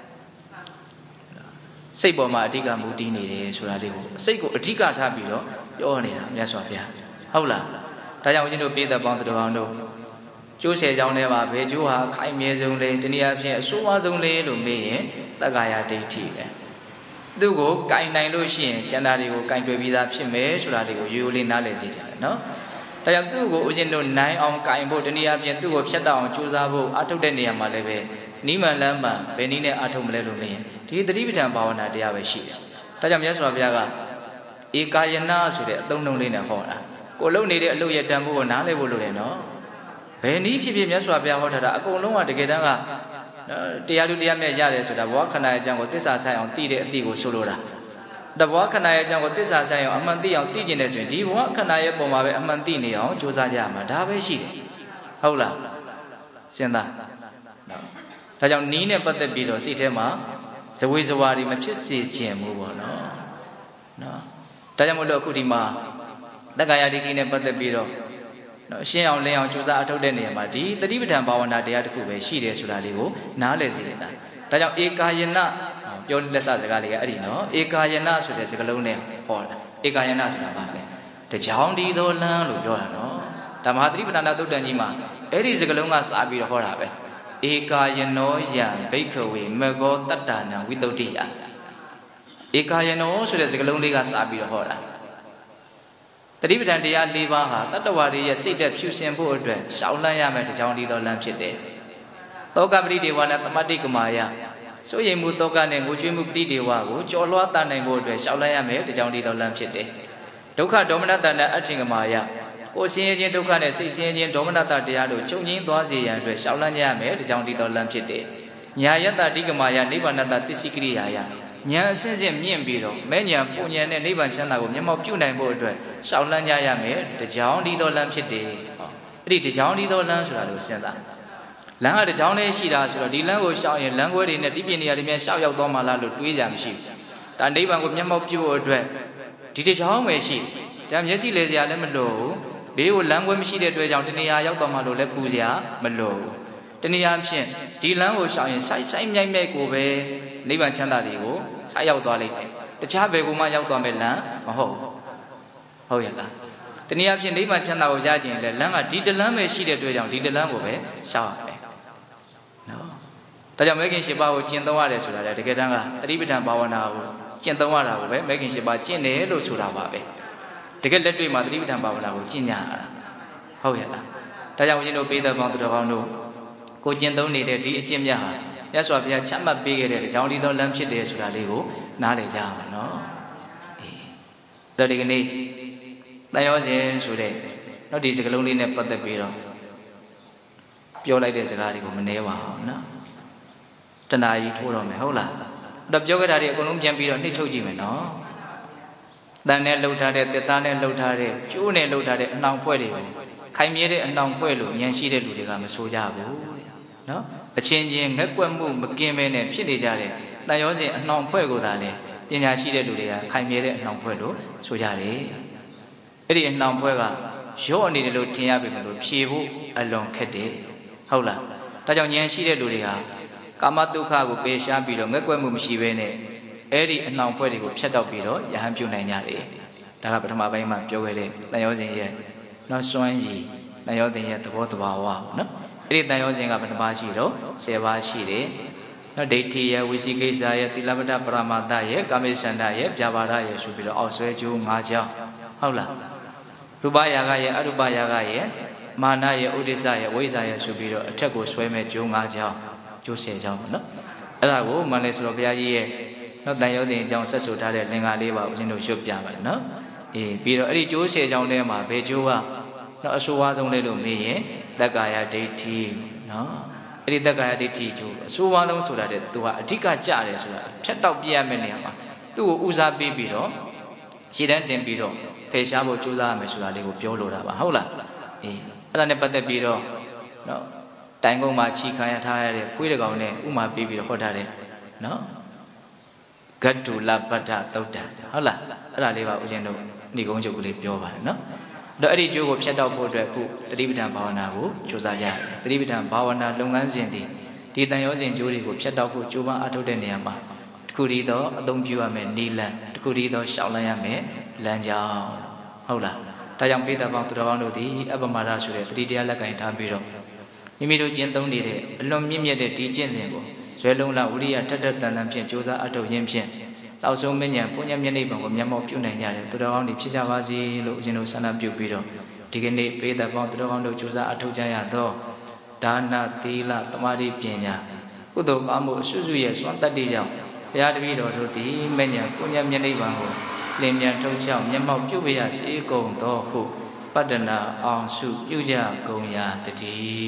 စိတ်ပေါ်မှာအဓိကမူတည်နေတယ်ဆိုတာလေးကိုစိတ်ကိုအဓိကထားပြီးတော့ပြောနေတာမြတ်စွာဘုရားဟုတ်လားဒါကြောင့်ဦးဇင်းတို့ပြည်သက်ပေါင်းတော်တို့ကျိုးဆယ်ကြောင်းထဲမှာဘယ်ကျိုးဟာခိုင်မြဲဆုံးလဲတနည်းအားဖြင့်အဆိုးဝါးဆုံးလဲလို့မေးရင်တက္ကာယဒိဋ္ဌိပဲသူ့ကိုကင်နိုင်လို့ရှိရင်ကျန်တာတွေကိုကင်တွေ့ပြီးသားဖြစ်မယ်ဆိုတာတွေကိုရိုးရိုးလေးနားလည်စေချင်တယ်နော်ဒါကြောင့်သူ့ကိုဦးဇင်းတို့နိုင်အောင်ကင်ဖို့တနည်းအားဖြင့်သူ့ကိုဖြတ်တောက်အောင်ကြိုးစားဖို့အထုတ်တဲ့နေရာမှာလည်းပဲနိမန်လမ်းမှဘယ်နည်းနဲ့အထုတ်မလဲလို့မေးရင်ဒီသတိပဋ္ဌာန်ဘာဝနာတရားပဲရှိတယ်ဒါကြောင့်မြတ်စွာဘုရားကဧကာယနာဆိုတဲ့အသုံးနှုန်းလေးနဲ့ဟောတာကိုလုံနေတဲ့အလုပ်ရတန်ဖို့ကိုနားလည်ဖို့လိုတယ်နော်ဘယ်နည်းဖြစ်ဖြစ်မြတ်စွာဘုရားဟောထားတာအကုန်လုံးကတကယ်တမ်းကတရားလူတရားမြတ်ရတယ်ဆိုတာဘဝခန္ဓာရဲ့အကြောင်းကိုသစ္စာဆိုင်အောင်သိတဲ့အသိကိုဆိုလိုတာတဘဝခန္ဓာရဲ့အကြောင်းကိုသစ္စာဆိုင်အောင်အမှန်သိအောင်သိကျင်တယ်ဆိုရင်ဒီဘဝခန္ဓာရဲ့ပုံမှာပဲအမှန်သိနေအောင်ကြိုးစားကြရမှာဒါပဲရှိတယ်ဟုတ်လားစဉ်းစားဒါကြောင့်နီးနဲ့ပတ်သက်ပြီးတော့စိတ်ထဲမှာဇဝေဇဝါတွေမဖြစ်စေခြင်းဘူးပေါ့နော်ဒါကြောင့်မို့လို့အခုဒီမှာတက္ကာယဒိဋ္ဌိနဲ့ပတ်သက်ပြီးတော့ရှင်းအောင်လင်းအောင်ကြိုးစားအထုတ်တဲ့နေရာမှာဒီသတိပဋ္ဌာန်ဘာဝနာတရားတစ်ခုပဲရှိတယ်ဆိုတာလေးကိုနားလည်စေချင်တာဒါကြောင့်ဧကာယနာပြောလက်စစကားလေးကအဲ့ဒီနော်ဧကာယနာဆိုတဲ့စကားလုံးနဲ့ဟောတာဧကာယနာဆိုတာဘာလဲတကြောင်ဒီသောလမ်းလို့ပြောတာနော်ဒါမဟာသတိပဋ္ဌာန်သုတ်တန်ကြီးမှာအဲ့ဒီစကားလုံးကစပြီးတော့ဟောတာပဲဧကာယနောယံဘိက္ခဝေမဂောတတ္တနာဝိတုဒ္ဓိယဧကာယနောဆိုတဲ့စကားလုံးလေးကစပြီးတော့ဟောတာတတိပဋ္ဌာန်တရား၄ပါးဟာတတ္တဝါတွေရဲ့စိတ်သက်ဖြူရှင်ဖို့အတွက်ရှောင်လန်းရမယ်တကြောင်ဒီတော်လမ်းဖြစ်တယ်။သောကပရိဒေဝနဲ့တမတ္တိကမာယစိုးရိမ်မှုသောကနဲ့ငိုကြွေးမှုပရိဒေဝကိုကြော်လွှားတတ်နိုင်ဖို့အတွက်ရှောင်လန်းရမယ်တကြောင်ဒီတော်လမ်းဖြစ်တယ်။ဒုက္ခဒေါမနတနဲ့အဋ္ဌိကမာယကိုယ်ဆင်းရဲခြင်းဒုက္ခနဲ့စိတ်ဆင်းရဲခြင်းဒေါမနတတရားတို့ချုပ်ငြိမ်းသွားစေရန်အတွက်ရှောင်လန်းရမယ်တကြောင်ဒီတော်လမ်းဖြစ်တယ်။ညာယတ္တဓိကမာယနိဗ္ဗာန်တသစ္စိကရိယာယဉာဏ်အစဉ်စဉ်မြင့်ပြီးတော့မဲ့ဉာဏ်ပူဉာဏ်နဲ့နိဗ္ဗာန်ချမ်းသာကိုမျက်မှောက်ပြုနိုင်ဖို့အတွက်ရှောင်လန်းကြရမယ်တကြောင်ဒီတော်လမ်းဖြစ်တယ်ဟောအဲ့ဒီတကြောင်ဒီတော်လမ်းဆိုတာလို့စဉ်းစားလမ်းကတကြောင်လေးရှိတာဆိုတော့ဒီလမ်းကိုရှောင်ရင်လမ်းခွဲတွေနဲ့ဒီပြင်းနေရာတွေများရှောက်ရောက်သွားမှလားလို့တွေးကြမရှိဘူးဒါနိဗ္ဗာန်ကိုမျက်မှောက်ပြုဖို့အတွက်ဒီတကြောင်ပဲရှိဒါမျက်စိလေစရာလည်းမလိုဘူးဘေးကိုလမ်းခွဲမရှိတဲ့အတွက်ကြောင့်တဏှာရောက်သွားမှလို့လည်းပူစရာမလိုဘူးတနည်းအားဖြင့်ဒီလမ်းကိုရှောင်ရင်ဆိုင်မြိုက်မြိုက်ကိုပဲနိဗ္ဗာန်ချမ်းသာတွေကိုဆက်ရောက်သွားလိမ့်မယ်တခြားဘယ်ကိုမှရောက်သွားမဲ့လမ်းမဟုတ်ဟုတ်ရဲ့လားတနည်းအားဖြင့်နိဗ္ဗာန်ချမ်းသာကိုရကြရင်လည်းလမ်းကဒီတလမ်းပဲရှိတဲ့အတွက်ကြောင့်ဒီတလမ်းကိုပဲရှောင်ရမယ်နော်ဒါကြောင့်မဲခင်၈ပါးကိုကျင့်သုံးရတယ်ဆိုတာလေတကယ်တမ်းကတတိပဋ္ဌာန်ဘာဝနာကိုကျင့်သုံးရတာကိုပဲမဲခင်၈ပါးကျင့်တယ်လို့ဆိုတာပါပဲတကယ်လက်တွေ့မှာတတိပဋ္ဌာန်ဘာဝနာကိုကျင့်ကြရတာဟုတ်ရဲ့လားဒါကြောင့်ဦးဇင်းတို့ပိဋကပေါင်းသူတော်ကောင်းတို့ကိုကျင့်သုံးနေတဲ့ဒီအကျင့်မြတ်ဟာမြတ်စွာဘုရားချမှတ်ပေးခဲ့တဲ့အကြောင်းဒီသောလမ်းဖြစ်တယ်ဆိုတာလေးကိုနားလည်ကြပါနော်ဒါဒီကနေ့တန်ရောစဉ်ဆိုတဲ့နော်ဒီစကားလုံးလေးနဲ့ပတ်သက်ပြီးတော့ပြောလိုက်တဲ့စကားတွေကိုမနှဲပါဘူးနော်တဏှာကြီးထိုးတော့မယ်ဟုတ်လားတော့ပြောခဲ့တာတွေအကုန်လုံးပြန်ပြီးတော့နှိမ့်ထုတ်ကြည့်မယ်နော်တန်နဲ့လှုပ်ထားတဲ့တက်သားနဲ့လှုပ်ထားတဲ့ကျိုးနဲ့လှုပ်ထားတဲ့အနှောင်ဖွဲ့တွေကိုခိုင်မြဲတဲ့အနှောင်ဖွဲ့လို့ဉာဏ်ရှိတဲ့လူတွေကမဆိုကြဘူးနော်အချင်းချင်းငက်ကွက်မှုမကင်းမဲနဲ့ဖြစ်နေကြတဲ့တန်ရောစဉ်အနှောင်ဖွဲ့ကိုသာလေပညာရှိတဲ့လူတွေကခိုင်မြဲတဲ့အနှောင်ဖွဲ့လို့ဆိုကြတယ်အဲ့ဒီအနှောင်ဖွဲ့ကရော့နေတယ်လို့ထင်ရပေမဲ့လို့ဖြေဖို့အလွန်ခက်တယ်ဟုတ်လားဒါကြောင့်ဉာဏ်ရှိတဲ့လူတွေကကာမတုခကိုပယ်ရှားပြီးတော့ငက်ကွက်မှုမရှိဘဲနဲ့အဲ့ဒီအနှောင်ဖွဲ့တွေကိုဖျက်တောက်ပြီးတော့ယဟန်ပြုနိုင်ကြတယ်ဒါကပထမပိုင်းမှာပြောခဲ့တဲ့တန်ရောစဉ်ရဲ့နောက်စွမ်းရည်တန်ရောစဉ်ရဲ့သဘောတဘာဝနော်အဲ့ဒီတန်ရောစဉ်ကဘယ်နှပါးရှိတော့10ပါးရှိတယ်နော်ဒိဋ္ဌိရဲ့ဝိသိကိစ္စရဲ့သီလပတ္တပရမတ္တရဲ့ကာမိစန္ဒရဲ့ဗျာပါဒရဲ့ဆိုပြီးတော့အောက်ဆွဲကျိုး၅ကြောင်းဟုတ်လားရူပယာဂရဲ့အရူပယာဂရဲ့မာနရဲ့ဥဒိစ္စရဲ့ဝိဇ္ဇာရဲ့ဆိုပြီးတော့အထက်ကိုဆွဲမဲ့ကျိုး၅ကြောင်းကျိုး10ကြောင်းပေါ့နော်အဲ့ဒါကိုမန္တလေးဆိုတော့ဘုရားကြီးရဲ့နော်တန်ရောစဉ်အကြောင်းဆက်ဆိုထားတဲ့လင်္ကာလေးပါဦးဇင်းတို့ရွတ်ပြပါနော်ပြီးတော့အဲ့ဒီကျိုး10ကြောင်းထဲမှာဘယ်ကျိုးကနော်အဆိုးဝါးဆုံးလဲလို့မေးရင်တက္ကာယဒိဋ္ဌိနော်အဲ့ဒီတက္ကာယဒိဋ္ဌိကျိုးအဆိုးဝါးဆုံးဆိုတာတဲ့သူကအဓိကကြတယ်ဆိုတာဖြတ်တောက်ပြရမယ့်နေရာမှာသူ့ကိုဦးစားပေးပြီးတော့ရှည်တန်းတင်ပြီးတော့ဖယ်ရှားဖို့ကြိုးစားရမယ်ဆိုတာလေးကိုပြောလိုတာပါဟုတ်လားအဲ့ဒါနဲ့ပတ်သက်ပြီးတော့နော်တိုင်ကုန်းမှာခြိခံရထားရတဲ့ခွေးတကောင်နဲ့ဥမာပေးပြီးတော့ဟောထားတယ်နော်ဂတ္တုလပတ္ထသုတ်တံဟုတ်လားအဲ့ဒါလေးပါဦးဇင်းတို့ဏိကုံးချုပ်ကလေးပြောပါတယ်နော်တော့အဲ့ဒီကျိုးကိုဖြတ်တောက်ဖို့အတွက်ခုတတိပဋ္ဌာန်ဘာဝနာကိုကြိုးစားကြရတယ်တတိပဋ္ဌာန်ဘာဝနာလုပ်ငန်းစဉ်ဒီတန်ရောစဉ်ကျိုးတွေကိုဖြတ်တောက်ဖို့ကြိုးပမ်းအထောက်တဲ့နေရာမှာတခုတည်းသောအသုံးပြုရမယ်နိလန်တခုတည်းသောရှောက်လန်းရမယ်လမ်းကြောင်းဟုတ်လားဒါကြောင့်ပိဋကပေါင်းသူတော်ကောင်းတို့သည်အပမဒဆိုတဲ့တတိတရားလက်ကင်ထားပြီးတော့မိမိတို့ကျင့်သုံးနေတဲ့အလွန်မြင့်မြတ်တဲ့ဒီကျင့်စဉ်ကိုဇွဲလုံးလဝိရိယထက်ထက်တန်တန်ဖြင့်ကြိုးစားအထောက်ရင်းဖြင့်လောက်ဆုံးမဉ္ဇဉ်ပုညမျက်နှိပ်ပုံကိုမျက်မှောက်ပြုနိုင်ကြတယ်သူတော်ကောင်းတွေဖြစ်ကြပါစေလို့ဦးဇင်းတို့ဆန္ဒပြုပြီးတော့ဒီကနေ့ပိဋကပေါင်းသူတော်ကောင်းတို့ကြိုးစားအထောက်ကြရသောဒါနသီလသမာဓိပညာကုသိုလ်ကောင်းမှုအစွစုရဲ့စွမ်းတတ္တိကြောင့်ဘုရားတပည့်တော်တို့သည်မဉ္ဇဉ်ပုညမျက်နှိပ်ပုံကိုလင်းမြန်ထုတ်ချောက်မျက်မှောက်ပြုပြရစေကုန်သောဟုပတ္တနာအောင်စုပြုကြကုန်ရာတည်း